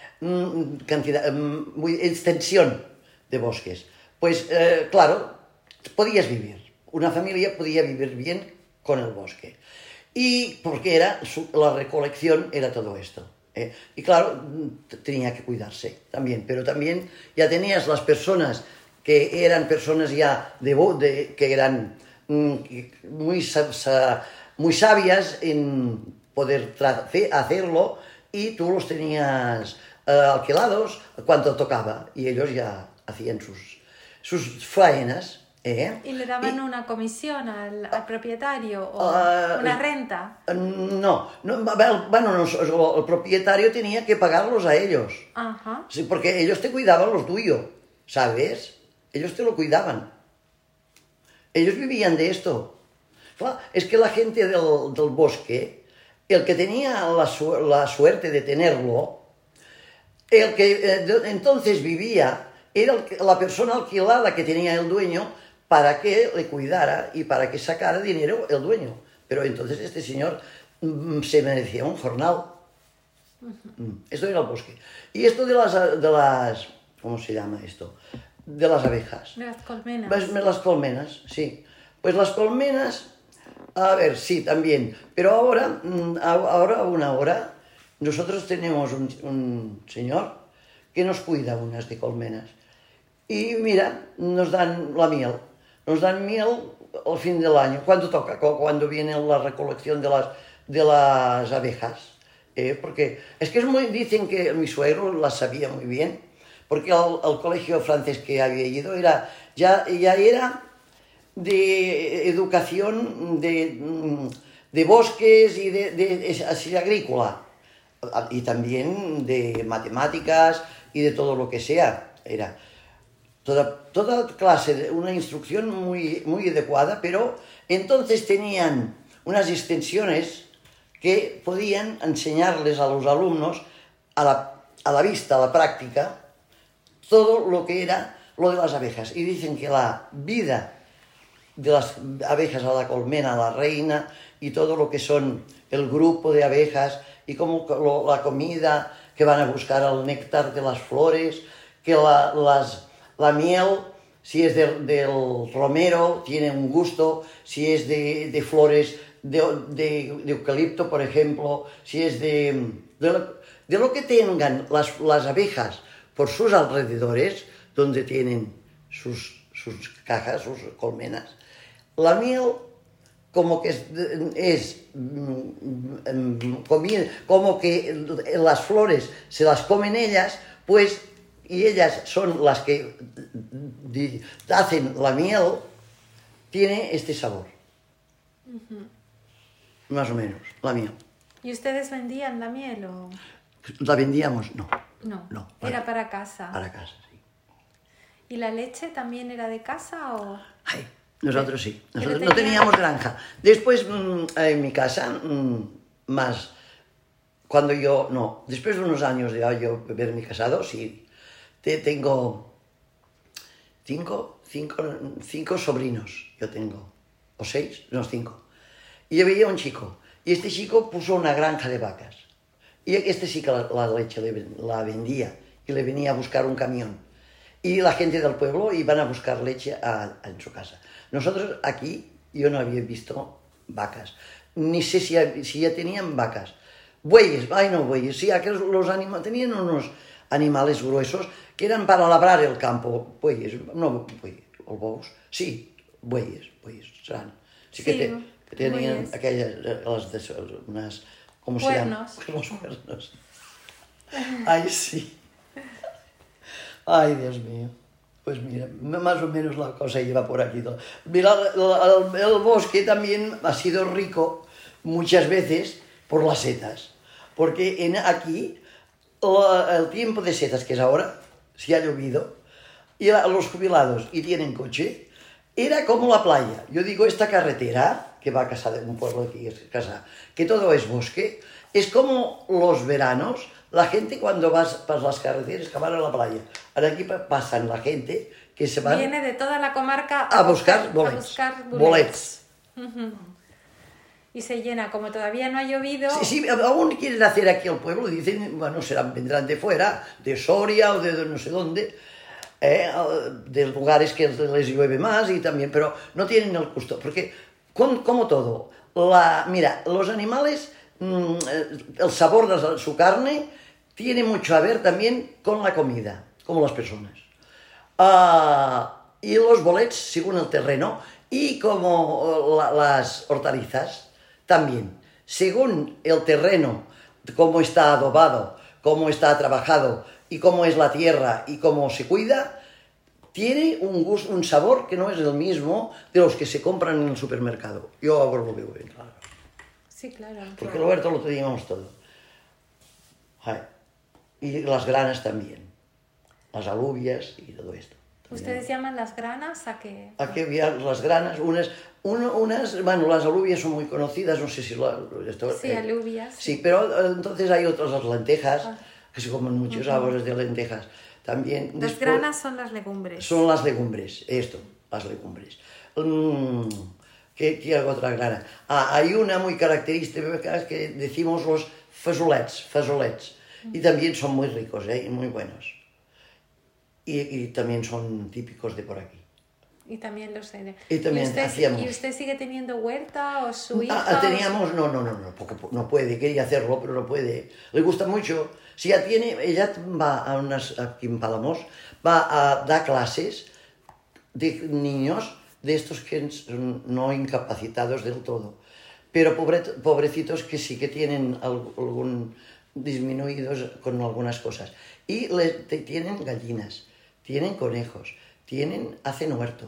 Mm, cantidad, mm, muy, extensión de bosques. Pues, eh, claro, podías vivir. Una familia podía vivir bien con el bosque. Y porque era su, la recolección era todo esto. ¿eh? Y claro, tenía que cuidarse también. Pero también ya tenías las personas que eran personas ya de, de que eran mm, muy, sa, muy sabias en poder hacerlo, y tú los tenías eh, alquilados cuando tocaba, y ellos ya hacían sus, sus faenas. ¿Eh? ¿Y le daban y, una comisión al, al propietario o uh, una renta? No, no, bueno, no, el propietario tenía que pagarlos a ellos. Ajá. Sí, porque ellos te cuidaban los tuyos, ¿sabes? Ellos te lo cuidaban. Ellos vivían de esto. Claro, es que la gente del, del bosque, el que tenía la, su, la suerte de tenerlo, el que eh, entonces vivía, era el, la persona alquilada que tenía el dueño, para que le cuidara y para que sacara dinero el dueño. Pero entonces este señor mm, se merecía un jornal. Uh-huh. Esto era el bosque. Y esto de las, de las... ¿Cómo se llama esto? De las abejas. De las colmenas. Pues, las colmenas, sí. Pues las colmenas, a ver, sí, también. Pero ahora, ahora una hora, nosotros tenemos un, un señor que nos cuida unas de colmenas. Y mira, nos dan la miel. Nos dan miel al fin del año. ¿Cuándo toca? Cuando viene la recolección de las, de las abejas. Eh, porque es que es muy, dicen que mi suegro las sabía muy bien, porque el, el colegio francés que había ido era, ya, ya era de educación de, de bosques y de, de, así agrícola. Y también de matemáticas y de todo lo que sea. Era Toda, toda clase de una instrucción muy, muy adecuada, pero entonces tenían unas extensiones que podían enseñarles a los alumnos a la, a la vista, a la práctica, todo lo que era lo de las abejas. Y dicen que la vida de las abejas a la colmena, a la reina, y todo lo que son el grupo de abejas, y cómo lo, la comida que van a buscar, el néctar de las flores, que la, las... La miel, si es de, del romero, tiene un gusto, si es de, de flores de, de, de eucalipto, por ejemplo, si es de, de, lo, de lo que tengan las, las abejas por sus alrededores, donde tienen sus, sus cajas, sus colmenas. La miel, como que es, es como que las flores se las comen ellas, pues... y ellas son las que hacen la miel, tiene este sabor. Uh-huh. Más o menos, la miel. ¿Y ustedes vendían la miel o...? ¿La vendíamos? No. No, no para, era para casa. Para casa, sí. ¿Y la leche también era de casa o...? Ay, nosotros sí. Nosotros tenía... no teníamos granja. Después, en mi casa, más... Cuando yo... No, después de unos años de yo haberme casado, sí... Tengo cinco, cinco, cinco sobrinos, yo tengo. o seis, no, cinco. Y yo veía un chico, y este chico puso una granja de vacas. Y este sí que la, la leche le, la vendía, y le venía a buscar un camión. Y la gente del pueblo iban a buscar leche a, a, en su casa. Nosotros aquí, yo no había visto vacas, ni sé si, si ya tenían vacas. Bueyes, ay no bueyes, sí, aquellos, los animales, tenían unos animales gruesos que eran para labrar el campo. Bueyes, no bueyes, o bous, sí, bueyes, bueyes, serán. Sí, sí que, te, que tenían bueyes. Aquellas, las de, unas, ¿cómo cuernos. Se llaman? Los cuernos. Ay, sí. Ay, Dios mío. Pues mira, más o menos la cosa iba por aquí. Mira, el, el bosque también ha sido rico muchas veces por las setas. Porque en aquí, el tiempo de setas, que es ahora, si ha llovido, y los jubilados y tienen coche, era como la playa. Yo digo, esta carretera, que va a casa de un pueblo aquí, es casa, que todo es bosque, es como los veranos, la gente cuando vas por las carreteras que van a la playa. Ahora aquí pasan la gente que se van... Viene de toda la comarca a, a buscar bolets. A buscar bolets. Uh-huh. Y se llena, como todavía no ha llovido... Sí, sí, aún quieren hacer aquí el pueblo, dicen, bueno, serán, vendrán de fuera, de Soria o de, de no sé dónde, eh, de lugares que les llueve más y también, pero no tienen el gusto, porque con, como todo, la, mira, los animales, mmm, el sabor de su carne tiene mucho a ver también con la comida, como las personas. Uh, y los bolets, según el terreno, y como la, las hortalizas, también, según el terreno, cómo está adobado, cómo está trabajado y cómo es la tierra y cómo se cuida, tiene un gusto, un sabor que no es el mismo de los que se compran en el supermercado. Yo ahora lo veo bien, claro. Sí, claro. Porque claro. el huerto lo teníamos todo. Ay. Y las granas también, las alubias y todo esto. ¿Ustedes llaman las granas a qué? Aquí había las granas, unas, uno, unas, bueno, las alubias son muy conocidas, no sé si... La, esto, sí, eh, alubias. Sí, pero entonces hay otras, las lentejas, ah. que se comen muchos uh-huh. árboles de lentejas. También, las después, granas son las legumbres. Son las legumbres, esto, las legumbres. Mm, ¿qué, ¿Qué hago otra grana? Ah, hay una muy característica que decimos los fesolets, fesolets, uh-huh. y también son muy ricos, ¿eh? Y muy buenos. Y, y también son típicos de por aquí. Y también los sé. Y también ¿Y usted, hacíamos... ¿Y usted sigue teniendo huerta o su hija? Ah, teníamos, no, no, no, no, no puede, quería hacerlo, pero no puede. Le gusta mucho. Si ya tiene, ella va a unas, aquí en Palamós, va a dar clases de niños de estos que son no incapacitados del todo, pero pobre, pobrecitos que sí que tienen algún disminuidos con algunas cosas. Y le, te, tienen gallinas, tienen conejos, tienen, hacen huerto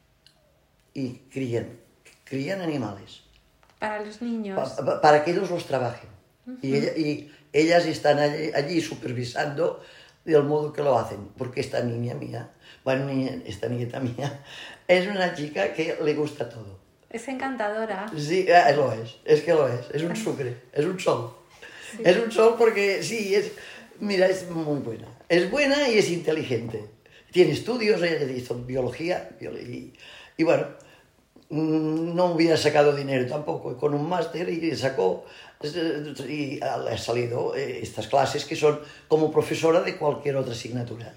y crían, crían animales. Para los niños. Pa, pa, para que ellos los trabajen. Uh-huh. Y, ella, y ellas están allí, allí supervisando del modo que lo hacen, porque esta niña mía, bueno, niña, esta nieta mía, es una chica que le gusta todo. Es encantadora. Sí, eh, lo es, es que lo es, es un sucre, es un sol. Sí. Es un sol porque sí, es, mira, es muy buena. Es buena y es inteligente. Tiene estudios, ella hizo biología, y, y bueno, no hubiera sacado dinero tampoco, con un máster y sacó, y ha salido estas clases que son como profesora de cualquier otra asignatura,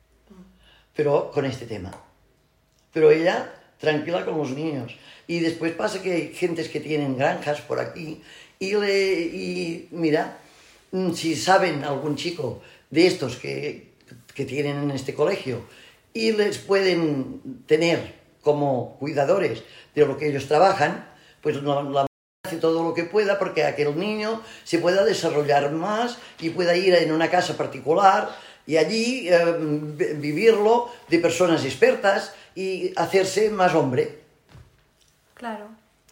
pero con este tema. Pero ella, tranquila con los niños. Y después pasa que hay gentes que tienen granjas por aquí y, le, y mira, si saben algún chico de estos que, que tienen en este colegio y les pueden tener como cuidadores de lo que ellos trabajan, pues la madre hace todo lo que pueda porque aquel niño se pueda desarrollar más y pueda ir en una casa particular y allí eh, vivirlo de personas expertas y hacerse más hombre. Claro.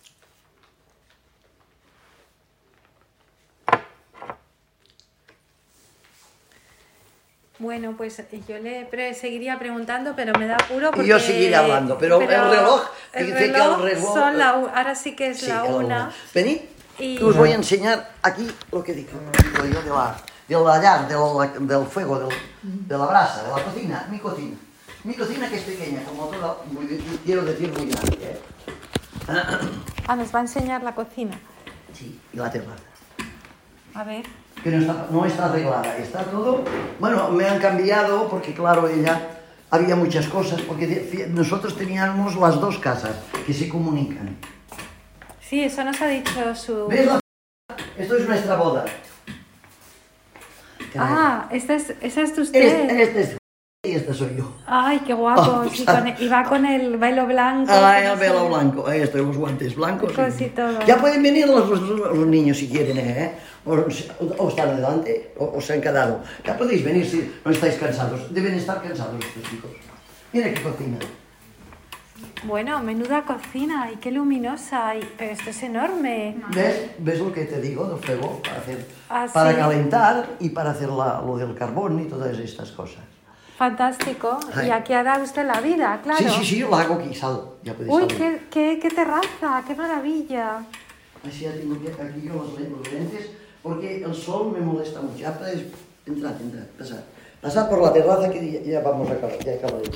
Bueno, pues yo le pre seguiría preguntando, pero me da apuro porque... Y yo seguiré hablando, pero, pero el reloj... El reloj, que el reloj son la, ahora sí que es sí, la una. una. Venid, y... que os voy a enseñar aquí lo que digo, digo yo de la, de la llar, del, del fuego, del, de la brasa, de la cocina, mi cocina. Mi cocina que es pequeña, como toda, quiero decir muy grande, ¿eh? Ah, nos va a enseñar la cocina. Sí, y la terraza. A ver. Que no está, no está arreglada, está todo... Bueno, me han cambiado porque, claro, ella... Había muchas cosas, porque nosotros teníamos las dos casas que se comunican. Sí, eso nos ha dicho su... ¿Ves la... Esto es nuestra boda. Ah, esta es, esa es tu usted. Este, este es... Y este soy yo. Ay, qué guapo. Oh, y, con el, y va con el velo blanco. Ah, el velo blanco. Ahí estoy, los guantes blancos. Y todo. Ya pueden venir los, los, los niños si quieren, ¿eh? O, o están adelante, o, o se han quedado. Ya podéis venir si no estáis cansados. Deben estar cansados estos chicos. Mira qué cocina. Bueno, menuda cocina y qué luminosa. Y, pero esto es enorme. ¿Ves? ¿Ves lo que te digo del fuego? Para, hacer, ah, para sí. calentar y para hacer la, lo del carbón y todas estas cosas. Fantástico. Ay. Y aquí hará usted la vida, claro. Sí, sí, sí, yo lo hago aquí, sal. Ya podéis Uy, salir. qué, qué, qué terraza, qué maravilla. Así ya tengo que, aquí yo los, los lentes, porque el sol me molesta mucho. Ya podéis entrar, entrar, pasar. Pasad por la terraza que ya, ya vamos a acabar, ya acabaremos.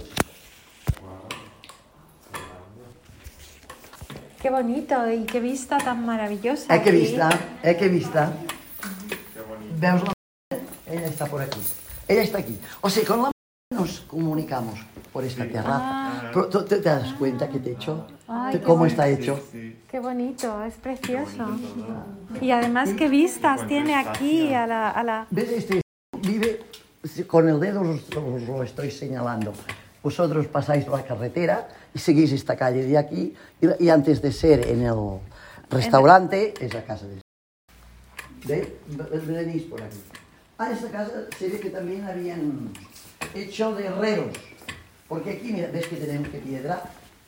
Qué bonito y qué vista tan maravillosa. Eh, que aquí. vista, eh, que vista. Veus la... Ella está por aquí. Ella está aquí. O sea, con la nos comunicamos por esta terraza. Ah. Pero, ¿tú te das cuenta que te he hecho? Ay, ¿De qué ¿Cómo bonito. está hecho? Qué bonito, es precioso. Y además qué vistas tiene aquí a la... A la... ¿Ves? Este vive, con el dedo os, os lo estoy señalando. Vosotros pasáis la carretera y seguís esta calle de aquí y, y antes de ser en el restaurante es la casa de... ¿Veis? Venís por aquí. Ah, esta casa se ve que también habían hecho de herreros. Porque aquí, mira, ves que tenemos que piedra.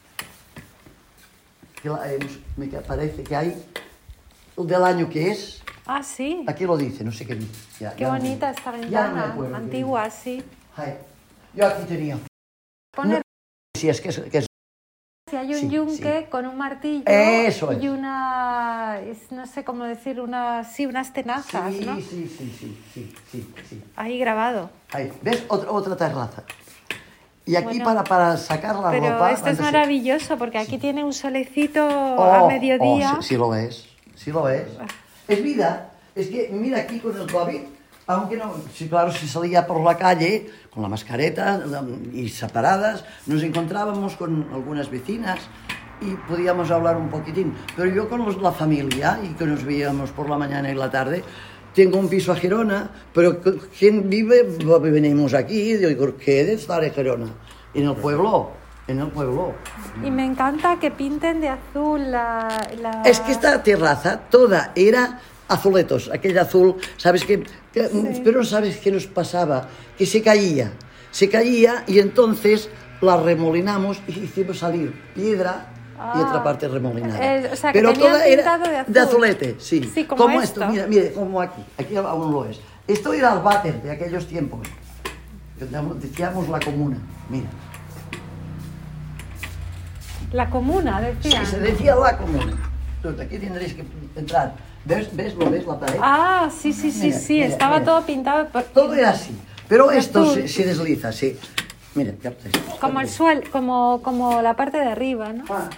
Que la, eh, me parece que hay del año que es. Ah, sí. Aquí lo dice, no sé qué dice. Ya, Qué ya no- bonita esta ya no me ventana, acuerdo qué antigua, dice. sí. Ay, yo aquí tenía. Pone Si es que es, que es- si hay un sí, yunque sí. con un martillo Eso y es. una, es- no sé cómo decir, una, sí, unas tenazas, sí, ¿no? sí, sí, sí, sí, sí, sí. Ahí grabado. Ahí, ¿ves? Otra, otra terraza. Y aquí Bueno, para, para sacar la Pero ropa... esto es antes- maravilloso porque aquí tiene un solecito Oh, a mediodía. oh, sí, sí lo ves, sí lo ves. Es vida, es que mira aquí con el COVID, aunque no, sí, claro, si salía por la calle con la mascareta y separadas, nos encontrábamos con algunas vecinas y podíamos hablar un poquitín. Pero yo con los- la familia y que nos veíamos por la mañana y la tarde, tengo un piso a Gerona, pero ¿quién vive? Venimos aquí, digo, ¿qué de estar en Gerona? En el pueblo, en el pueblo. Y me encanta que pinten de azul la... la... Es que esta terraza toda era azuletos, aquel azul, ¿sabes qué? Que- Sí. Pero ¿sabes qué nos pasaba? Que se caía, se caía y entonces la remolinamos y hicimos salir piedra y Ah. otra parte remolinada. Eh, o sea, que Pero tenían toda era pintado de azul. azulete, sí. Sí, como esto, esto. mira, mire, como aquí, aquí aún lo es. Esto era el váter de aquellos tiempos. Decíamos la comuna, mira. La comuna, Sí, decía. se decía la comuna. Entonces, aquí tendréis que entrar. ¿Ves? ¿Ves? ¿Lo ves la pared? Ah, sí, sí, sí, Mira, sí, mira, estaba mira. todo pintado por... Todo era así. Pero De esto azul. se, se desliza, sí. Mira, ya ves. Como el suelo, como, como la parte de arriba, ¿no? Ah,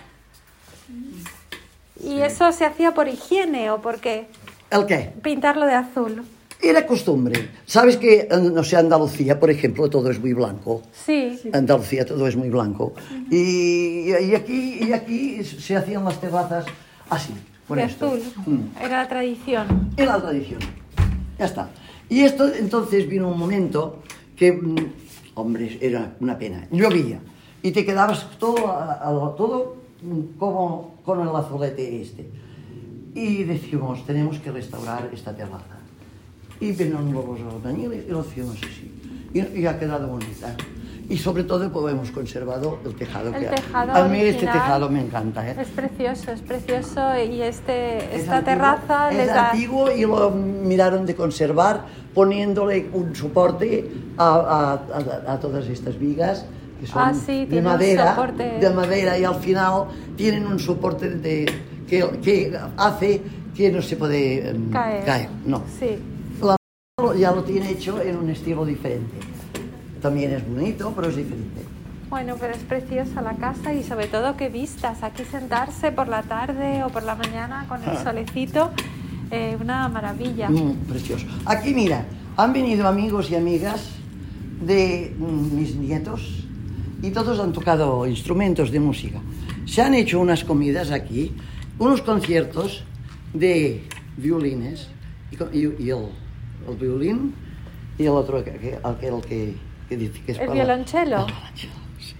¿Y eso se hacía por higiene o por qué? ¿el qué? Pintarlo de azul. Era costumbre. ¿Sabes que, en, no sé, Andalucía, por ejemplo, todo es muy blanco? Sí. Andalucía todo es muy blanco. y, y aquí, y aquí se hacían las terrazas así, con De esto. azul. Mm. Era la tradición. Era la tradición. Ya está. Y esto, entonces, vino un momento que, mm, hombre, era una pena. Llovía. Y te quedabas todo, a- a- todo mm, como con el azulete este. Y decimos, tenemos que restaurar esta terraza. Y vinieron los albañiles y lo hicimos así. Y, y ha quedado bonita. Y sobre todo, pues, hemos conservado el tejado. El que tejado A mí este original. tejado me encanta, ¿eh? Es precioso, es precioso y este, Es esta antiguo, terraza es les da... antiguo y lo miraron de conservar poniéndole un soporte a, a- a- a todas estas vigas que son Ah, sí, de tiene un madera, soporte. de madera y al final tienen un soporte de, que, que hace que no se puede em, Caer. no. Sí. La ya lo tiene hecho en un estilo diferente. También es bonito, pero es diferente. Bueno, pero es preciosa la casa y sobre todo que vistas. Aquí sentarse por la tarde o por la mañana con el solecito, eh, una maravilla. Mm, precioso. Aquí, mira, han venido amigos y amigas de mm, mis nietos y todos han tocado instrumentos de música. Se han hecho unas comidas aquí, unos conciertos de violines y, y, y el, el violín y el otro, que, que, el que, que dice que es ¿El para violonchelo? El violonchelo, sí.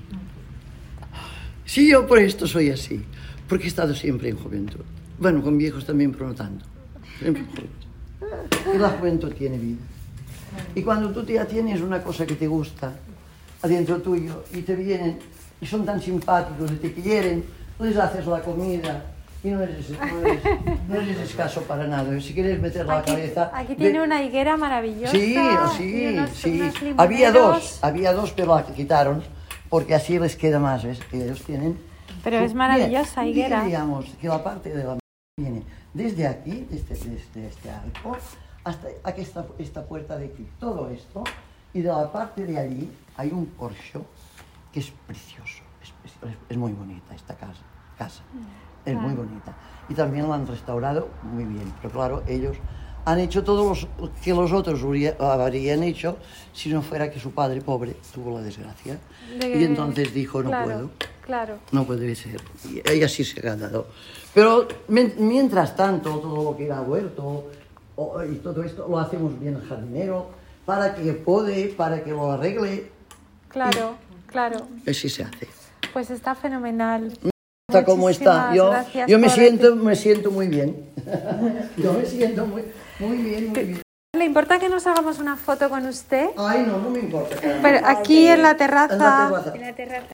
Sí, yo por esto soy así, porque he estado siempre en juventud. Bueno, con viejos también, pero no tanto. Siempre en juventud. Y la juventud tiene vida. Y cuando tú ya tienes una cosa que te gusta adentro tuyo y te vienen y son tan simpáticos y te quieren, les haces la comida y no eres, no eres, no eres escaso para nada. Si quieres meter la Aquí, cabeza... aquí de... tiene una higuera maravillosa. Sí, y sí, unos, sí. unos Había limoneros. dos, había dos, pero la quitaron porque así les queda más, ¿ves? Que ellos tienen... Pero es maravillosa, Bien, higuera. Diríamos que la parte de la viene desde aquí, desde, desde este arco, hasta aquí esta, esta puerta de aquí, todo esto, y de la parte de allí hay un porxo que es precioso, es, es, es muy bonita esta casa, casa, es muy bonita. Y también la han restaurado muy bien, pero claro, ellos han hecho todo lo que los otros habrían hecho si no fuera que su padre pobre tuvo la desgracia. De... Y entonces dijo, no claro, puedo. Claro. No puede ser. Y ella sí se ha dado. Pero mientras tanto, todo lo que era huerto o, y todo esto lo hacemos bien al jardinero para que puede, para que lo arregle. Claro, y claro. Así se hace. Pues está fenomenal. Está como está. Yo, yo me, siento, me siento muy bien. Yo me siento muy, muy bien, muy bien. ¿Le importa que nos hagamos una foto con usted? Ay, no, no me importa. Pero aquí en la terraza. En la terraza. En la terraza.